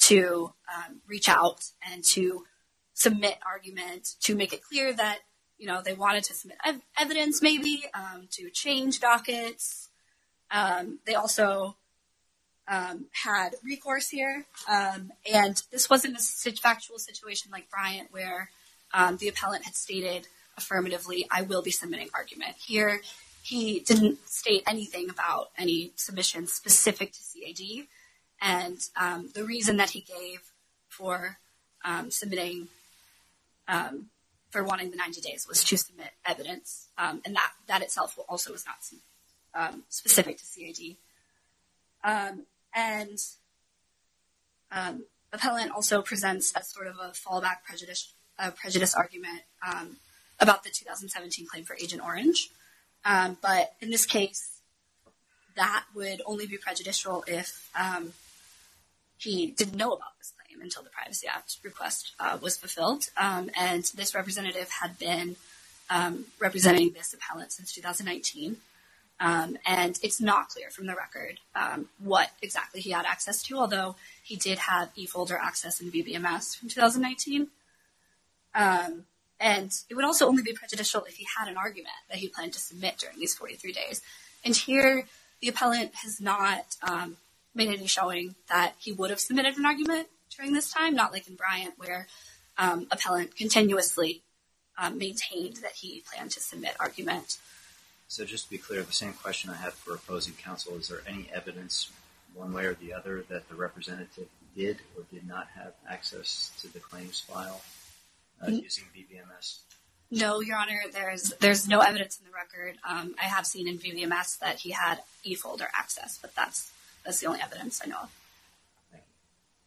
to um, reach out and to submit argument to make it clear that, you know, they wanted to submit ev- evidence maybe um, to change dockets. Um, they also um, had recourse here. Um, and this wasn't a factual situation like Bryant where um, the appellant had stated affirmatively, I will be submitting argument. Here, he didn't state anything about any submission specific to C A D. And um, the reason that he gave for um, submitting, um, for wanting the ninety days was to submit evidence. Um, and that, that itself also was not um, specific to C A D. Um, and um, appellant also presents as sort of a fallback prejudice, uh, prejudice argument um, about the two thousand seventeen claim for Agent Orange. Um, but in this case, that would only be prejudicial if um, he didn't know about this claim until the Privacy Act request uh, was fulfilled. Um, and this representative had been um, representing this appellant since two thousand nineteen. Um, and it's not clear from the record um, what exactly he had access to, although he did have e-folder access in V B M S from two thousand nineteen. Um, And it would also only be prejudicial if he had an argument that he planned to submit during these forty-three days. And here, the appellant has not um, made any showing that he would have submitted an argument during this time, not like in Bryant, where um, appellant continuously um, maintained that he planned to submit argument. So just to be clear, the same question I had for opposing counsel, is there any evidence one way or the other that the representative did or did not have access to the claims file? Uh, using V B M S? No, Your Honor, there's there's no evidence in the record. Um, I have seen in V B M S that he had e-folder access, but that's that's the only evidence I know of. Thank you.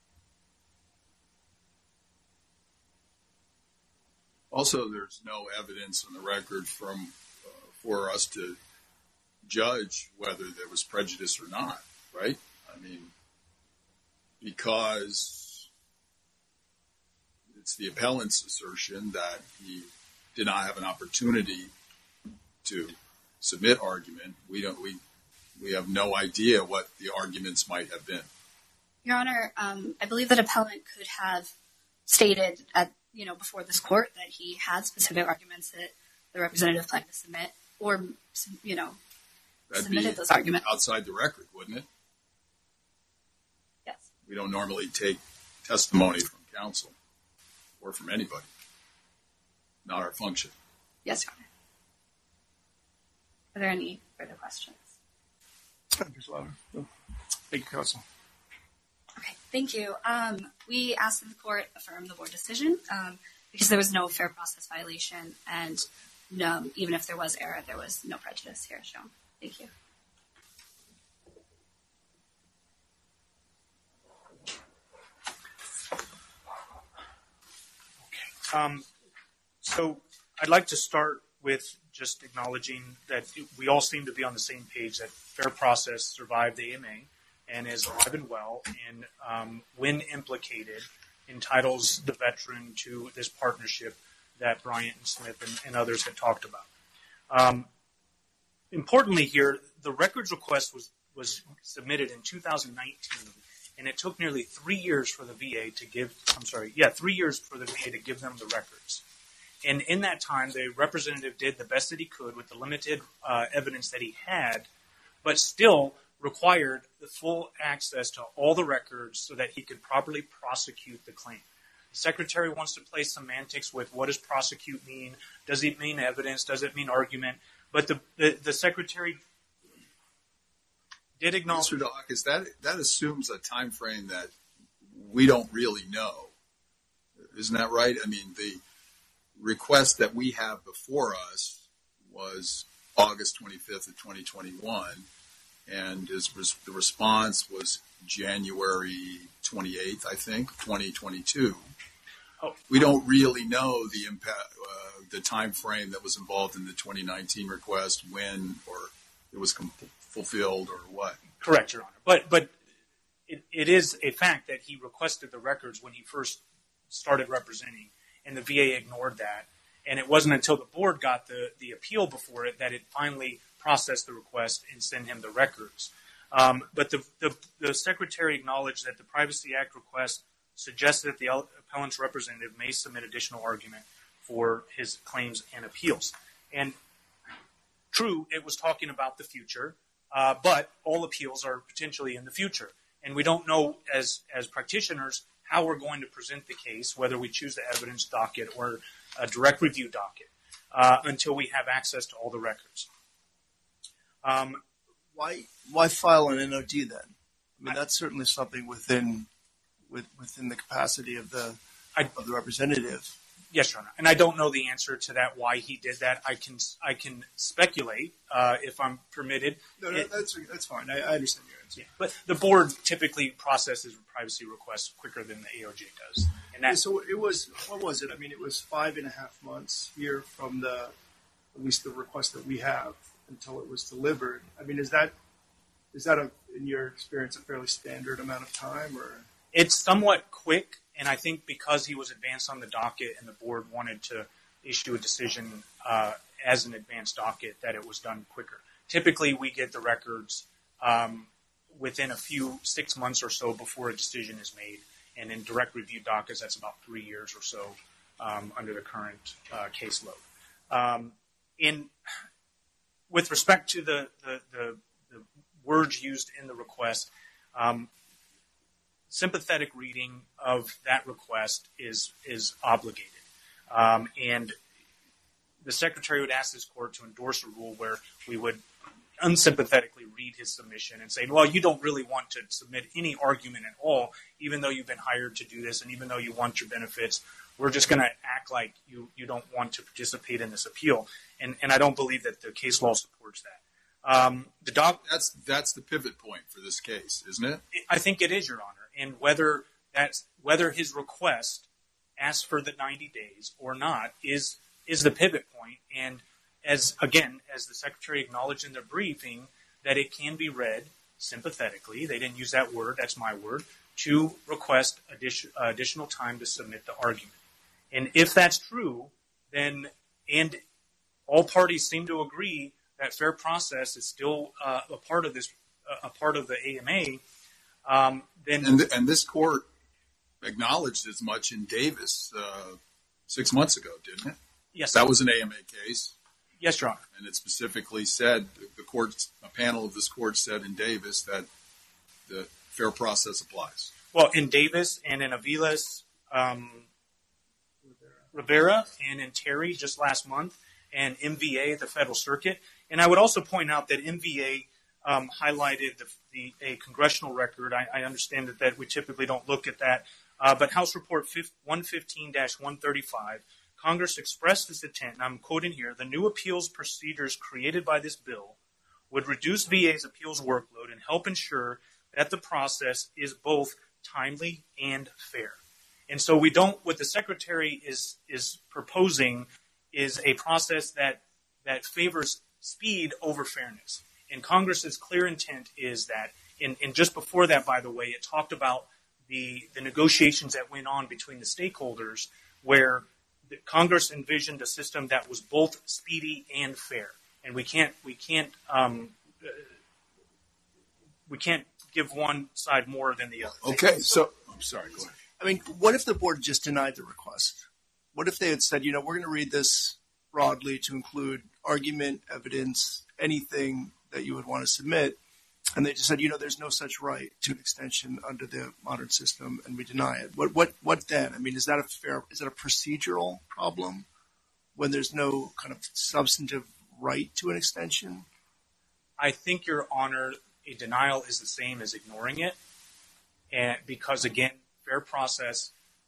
Also, there's no evidence on the record from uh, for us to judge whether there was prejudice or not, right? I mean, because it's the appellant's assertion that he did not have an opportunity to submit argument. We don't. We we have no idea what the arguments might have been. Your Honor, um, I believe that appellant could have stated at you know before this court that he had specific arguments that the representative planned to submit, or you know That'd submitted be those arguments outside the record, wouldn't it? Yes. We don't normally take testimony from counsel or from anybody. Not our function. Yes, Your Honor. Are there any further questions? Thank you, counsel. Okay, thank you. Um, we ask that the court affirm the board decision um, because there was no fair process violation, and no, even if there was error, there was no prejudice here shown. Thank you. Um, so I'd like to start with just acknowledging that we all seem to be on the same page, that fair process survived the A M A and is alive and well, and um, when implicated, entitles the veteran to this partnership that Bryant and Smith and, and others had talked about. Um, importantly here, the records request was, was submitted in two thousand nineteen. And it took nearly three years for the V A to give, I'm sorry, yeah, three years for the V A to give them the records. And in that time, the representative did the best that he could with the limited uh, evidence that he had, but still required the full access to all the records so that he could properly prosecute the claim. The Secretary wants to play semantics with what does prosecute mean? Does it mean evidence? Does it mean argument? But the, the, the Secretary did acknowledge. Mister Dock, is that that assumes a time frame that we don't really know. Isn't that right? I mean, the request that we have before us was August twenty-fifth of twenty twenty-one, and his, the response was January twenty-eighth, I think, twenty twenty-two. Oh. We don't really know the impact, uh, the time frame that was involved in the twenty nineteen request, when or it was com- fulfilled or what. Correct, Your Honor. But but it, it is a fact that he requested the records when he first started representing, and the V A ignored that. And it wasn't until the board got the, the appeal before it that it finally processed the request and sent him the records. Um, but the, the, the Secretary acknowledged that the Privacy Act request suggested that the appellant's representative may submit additional argument for his claims and appeals. And true, it was talking about the future, uh, but all appeals are potentially in the future. And we don't know as, as practitioners how we're going to present the case, whether we choose the evidence docket or a direct review docket, uh, until we have access to all the records. Um, why why file an N O D then? I mean, that's certainly something within with, within the capacity of the I, of the representative. Yes, Your Honor. And I don't know the answer to that, why he did that. I can I can speculate uh, if I'm permitted. No, no, it, that's that's fine. I, I understand your answer. Yeah, but the board typically processes privacy requests quicker than the A O J does. And that, yeah, so it was, what was it? I mean, it was five and a half months here from the, at least the request that we have until it was delivered. I mean, is that, is that a, in your experience, a fairly standard amount of time, or? It's somewhat quick, and I think because he was advanced on the docket and the board wanted to issue a decision uh, as an advanced docket, that it was done quicker. Typically, we get the records um, within a few, six months or so before a decision is made. And in direct review dockets, that's about three years or so um, under the current uh, caseload. Um, in with respect to the, the, the, the words used in the request, um, sympathetic reading of that request is is obligated. Um, and the Secretary would ask this court to endorse a rule where we would unsympathetically read his submission and say, well, you don't really want to submit any argument at all, even though you've been hired to do this and even though you want your benefits. We're just going to act like you, you don't want to participate in this appeal. And, and I don't believe that the case law supports that. Um, the doc- that's, that's the pivot point for this case, isn't it? I think it is, Your Honor. And whether that's, whether his request asks for the ninety days or not is is the pivot point. And as again, as the Secretary acknowledged in their briefing, that it can be read sympathetically. They didn't use that word, that's my word, to request addition, uh, additional time to submit the argument. And if that's true, then, and all parties seem to agree that fair process is still uh, a part of this, uh, a part of the A M A, um, then... And, and this court acknowledged as much in Davis uh, six months ago, didn't it? Yes. That was an A M A case. Yes, Your Honor. And it specifically said, the court, a panel of this court said in Davis that the fair process applies. Well, in Davis and in Aviles, um, Rivera, and in Terry just last month, and M V A, the Federal Circuit. And I would also point out that M V A um, highlighted the, the, a congressional record. I, I understand that, that we typically don't look at that. Uh, but House Report one fifteen dash one thirty-five, Congress expressed its intent, and I'm quoting here, the new appeals procedures created by this bill would reduce V A's appeals workload and help ensure that the process is both timely and fair. And so we don't, what the Secretary is is proposing is a process that that favors speed over fairness. And Congress's clear intent is that, and, and just before that, by the way, it talked about the, the negotiations that went on between the stakeholders where the Congress envisioned a system that was both speedy and fair. And we can't, we can't, um, uh, we can't give one side more than the other. Okay, so, I'm sorry, go ahead. I mean, what if the board just denied the request? What if they had said, you know, we're going to read this broadly to include argument, evidence, anything that you would want to submit, and they just said, you know, there's no such right to an extension under the modern system, and we deny it. What, what, what then? I mean, is that a fair? Is that a procedural problem when there's no kind of substantive right to an extension? I think, Your Honor, a denial is the same as ignoring it, and because again, fair process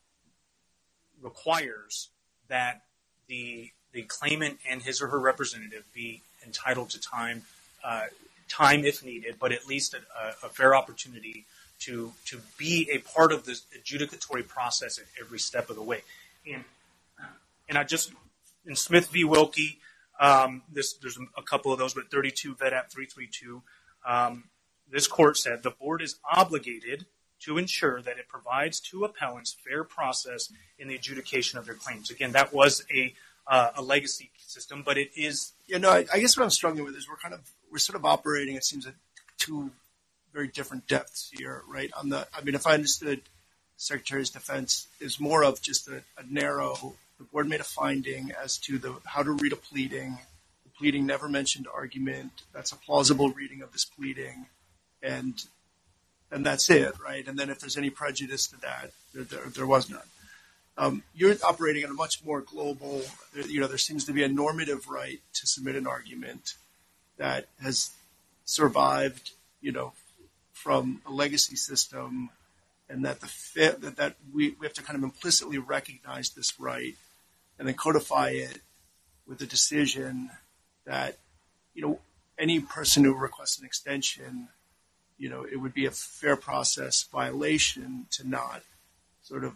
requires that the the claimant and his or her representative be entitled to time, uh, time if needed, but at least a, a fair opportunity to to be a part of the adjudicatory process at every step of the way. And and I just in Smith v. Wilkie, um, this there's a couple of those, but thirty-two V E D A P three thirty-two, um, this court said the board is obligated to ensure that it provides to appellants fair process in the adjudication of their claims. Again, that was a uh, a legacy system, but it is. Yeah, no, I, I guess what I'm struggling with is we're kind of we're sort of operating, it seems, at two very different depths here, right? On the, I mean, if I understood Secretary's defense is more of just a, a narrow, the board made a finding as to the how to read a pleading. The pleading never mentioned argument. That's a plausible reading of this pleading. And and that's it, right? And then if there's any prejudice to that, there, there, there was none. Um, you're operating on a much more global, you know, there seems to be a normative right to submit an argument that has survived, you know, from a legacy system, and that the fit, that, that we, we have to kind of implicitly recognize this right and then codify it with a decision that, you know, any person who requests an extension, you know, it would be a fair process violation to not sort of,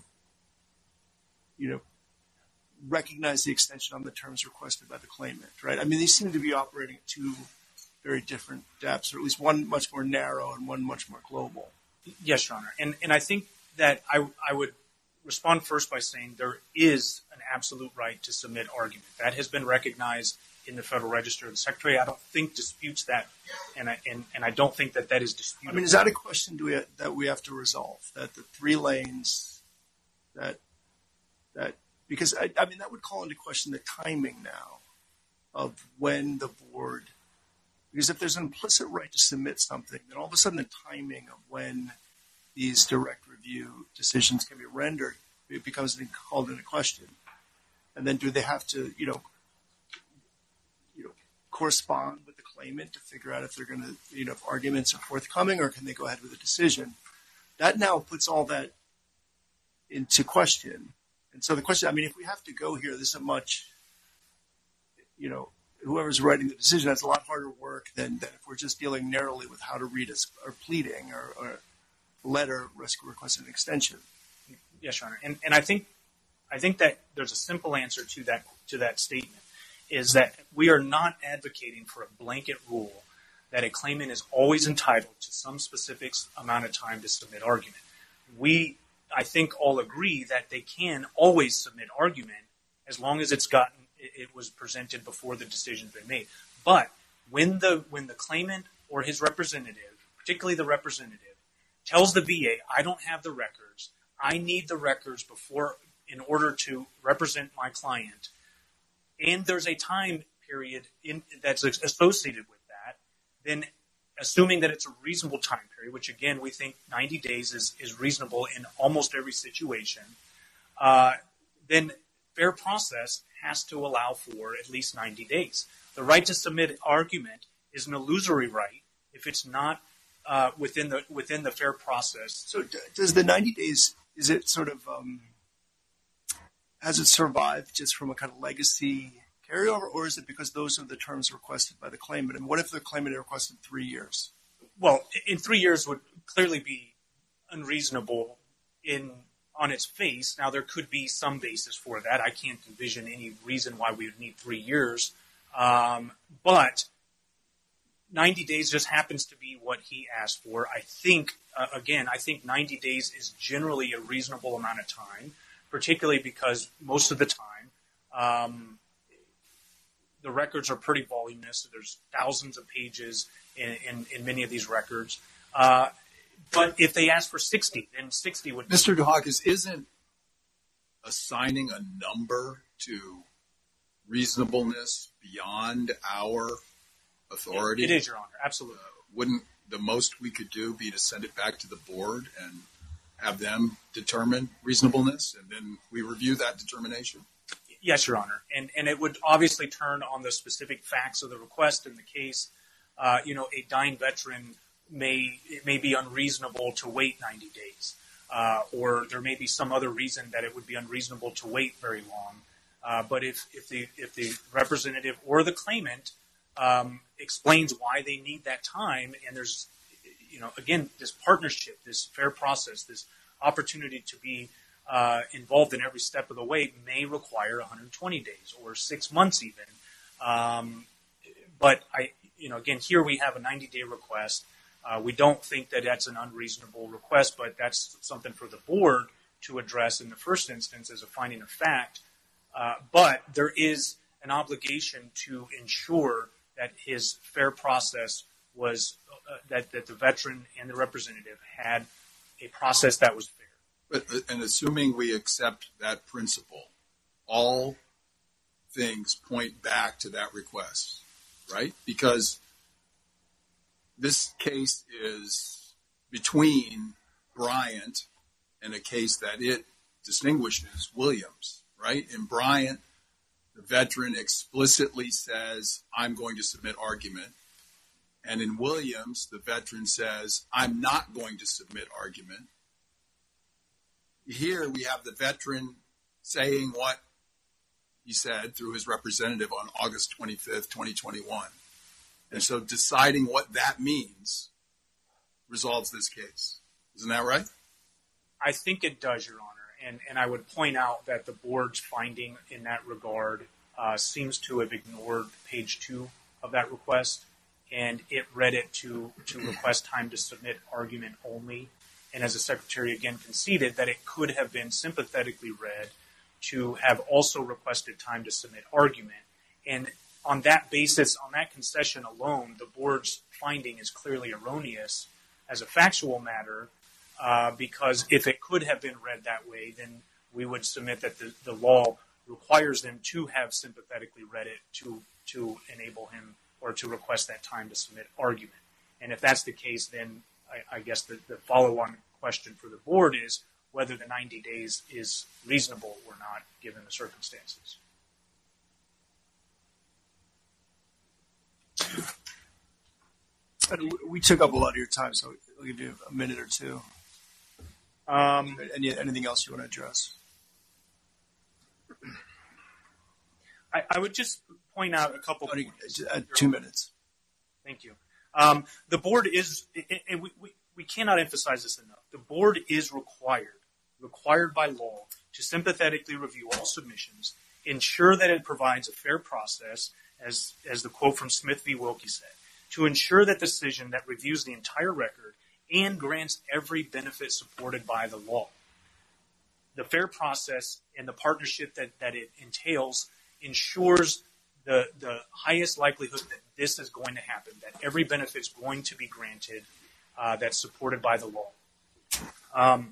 you know, recognize the extension on the terms requested by the claimant, right? I mean, these seem to be operating at two very different depths, or at least one much more narrow and one much more global. Yes, Your Honor. And and I think that I, I would respond first by saying there is an absolute right to submit argument. That has been recognized in the Federal Register. The Secretary, I don't think, disputes that, and I, and, and I don't think that that is disputed. I mean, is that a question do we, that we have to resolve, that the three lanes that that because I, I mean that would call into question the timing now of when the board, because if there's an implicit right to submit something, then all of a sudden the timing of when these direct review decisions can be rendered, it becomes called into question. And then do they have to, you know, you know, correspond with the claimant to figure out if they're going to, you know, if arguments are forthcoming, or can they go ahead with a decision? That now puts all that into question. And so the question, I mean, if we have to go here, this is a much, you know, whoever's writing the decision, that's a lot harder work than, than if we're just dealing narrowly with how to read a, or pleading or, or letter requesting an extension. Yes, Your Honor. And, and I think I think that there's a simple answer to that to that statement, is that we are not advocating for a blanket rule that a claimant is always entitled to some specific amount of time to submit argument. We, I think, all agree that they can always submit argument as long as it's gotten it was presented before the decision's been made. But when the when the claimant or his representative, particularly the representative, tells the V A, I don't have the records, I need the records before in order to represent my client, and there's a time period in, that's associated with that, then assuming that it's a reasonable time period, which again we think ninety days is, is reasonable in almost every situation, uh, then fair process has to allow for at least ninety days. The right to submit argument is an illusory right if it's not uh, within the within the fair process. So d- does the ninety days, is it sort of, um, has it survived just from a kind of legacy carryover, or is it because those are the terms requested by the claimant? And what if the claimant requested three years? Well, in three years would clearly be unreasonable in on its face. Now, there could be some basis for that. I can't envision any reason why we would need three years. Um, but ninety days just happens to be what he asked for. I think, uh, again, I think ninety days is generally a reasonable amount of time, particularly because most of the time um, the records are pretty voluminous. There's thousands of pages in, in, in many of these records. Uh, But if they ask for sixty, then sixty would be. Mister DeHakis, isn't assigning a number to reasonableness beyond our authority? It is, Your Honor. Absolutely. Uh, wouldn't the most we could do be to send it back to the board and have them determine reasonableness, and then we review that determination? Yes, Your Honor. And and it would obviously turn on the specific facts of the request in the case. Uh, you know, a dying veteran may it may be unreasonable to wait ninety days, uh, or there may be some other reason that it would be unreasonable to wait very long. Uh, but if, if the if the representative or the claimant um, explains why they need that time, and there's, you know, again, this partnership, this fair process, this opportunity to be uh, involved in every step of the way may require one hundred twenty days or six months even. Um, but I, you know, again, here we have a ninety-day request. Uh, we don't think that that's an unreasonable request, but that's something for the board to address in the first instance as a finding of fact. Uh, but there is an obligation to ensure that his fair process was uh, that, that the veteran and the representative had a process that was fair. But, and assuming we accept that principle, all things point back to that request, right? Because this case is between Bryant and a case that it distinguishes, Williams, right? In Bryant, the veteran explicitly says, I'm going to submit argument. And in Williams, the veteran says, I'm not going to submit argument. Here we have the veteran saying what he said through his representative on August twenty-fifth, twenty twenty-one. And so deciding what that means resolves this case. Isn't that right? I think it does, Your Honor. And, and I would point out that the board's finding in that regard uh, seems to have ignored page two of that request, and it read it to, to request time to submit argument only. And as the Secretary again conceded, that it could have been sympathetically read to have also requested time to submit argument. And on that basis, on that concession alone, the board's finding is clearly erroneous as a factual matter, uh, because if it could have been read that way, then we would submit that the, the law requires them to have sympathetically read it to, to enable him or to request that time to submit argument. And if that's the case, then I, I guess the, the follow-on question for the board is whether the ninety days is reasonable or not, given the circumstances. We took up a lot of your time, so I'll give you a minute or two. Um, Any, anything else you want to address? I, I would just point out a couple Only, points. uh, two minutes. Thank you. Um, the board is, and we, we, we cannot emphasize this enough, the board is required, required by law to sympathetically review all submissions, ensure that it provides a fair process, as, as the quote from Smith v. Wilkie said, to ensure that decision that reviews the entire record and grants every benefit supported by the law. The fair process and the partnership that, that it entails ensures the, the highest likelihood that this is going to happen, that every benefit is going to be granted uh, that's supported by the law. Um,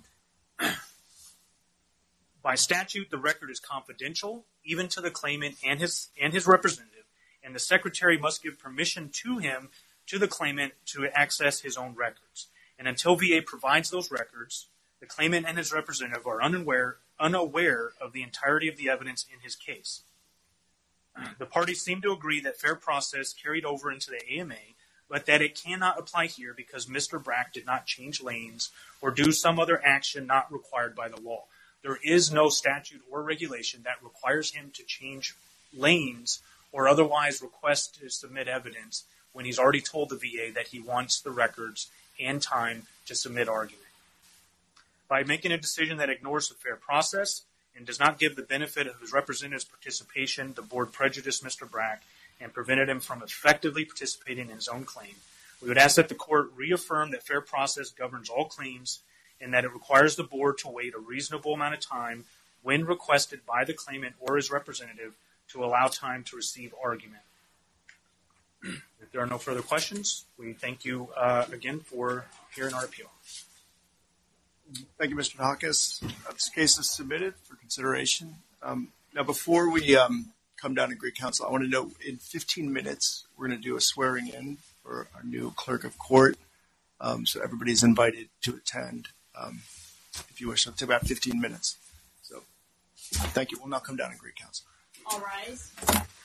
by statute, the record is confidential, even to the claimant and his and his representative, and the secretary must give permission to him, to the claimant, to access his own records. And until V A provides those records, the claimant and his representative are unaware, unaware of the entirety of the evidence in his case. The parties seem to agree that fair process carried over into the A M A, but that it cannot apply here because Mister Brack did not change lanes or do some other action not required by the law. There is no statute or regulation that requires him to change lanes or otherwise request to submit evidence when he's already told the V A that he wants the records and time to submit argument. By making a decision that ignores the fair process and does not give the benefit of his representative's participation, the board prejudiced Mister Brack and prevented him from effectively participating in his own claim. We would ask that the court reaffirm that fair process governs all claims and that it requires the board to wait a reasonable amount of time when requested by the claimant or his representative to allow time to receive argument. If there are no further questions, we thank you uh, again for hearing our appeal. Thank you, Mister Hawkins. Uh, this case is submitted for consideration. Um, now, before we um, come down to Greek Council, I want to note in fifteen minutes, we're going to do a swearing in for our new clerk of court. Um, so everybody's invited to attend um, if you wish. So it's about fifteen minutes. So thank you. We'll now come down to Greek Council. All rise.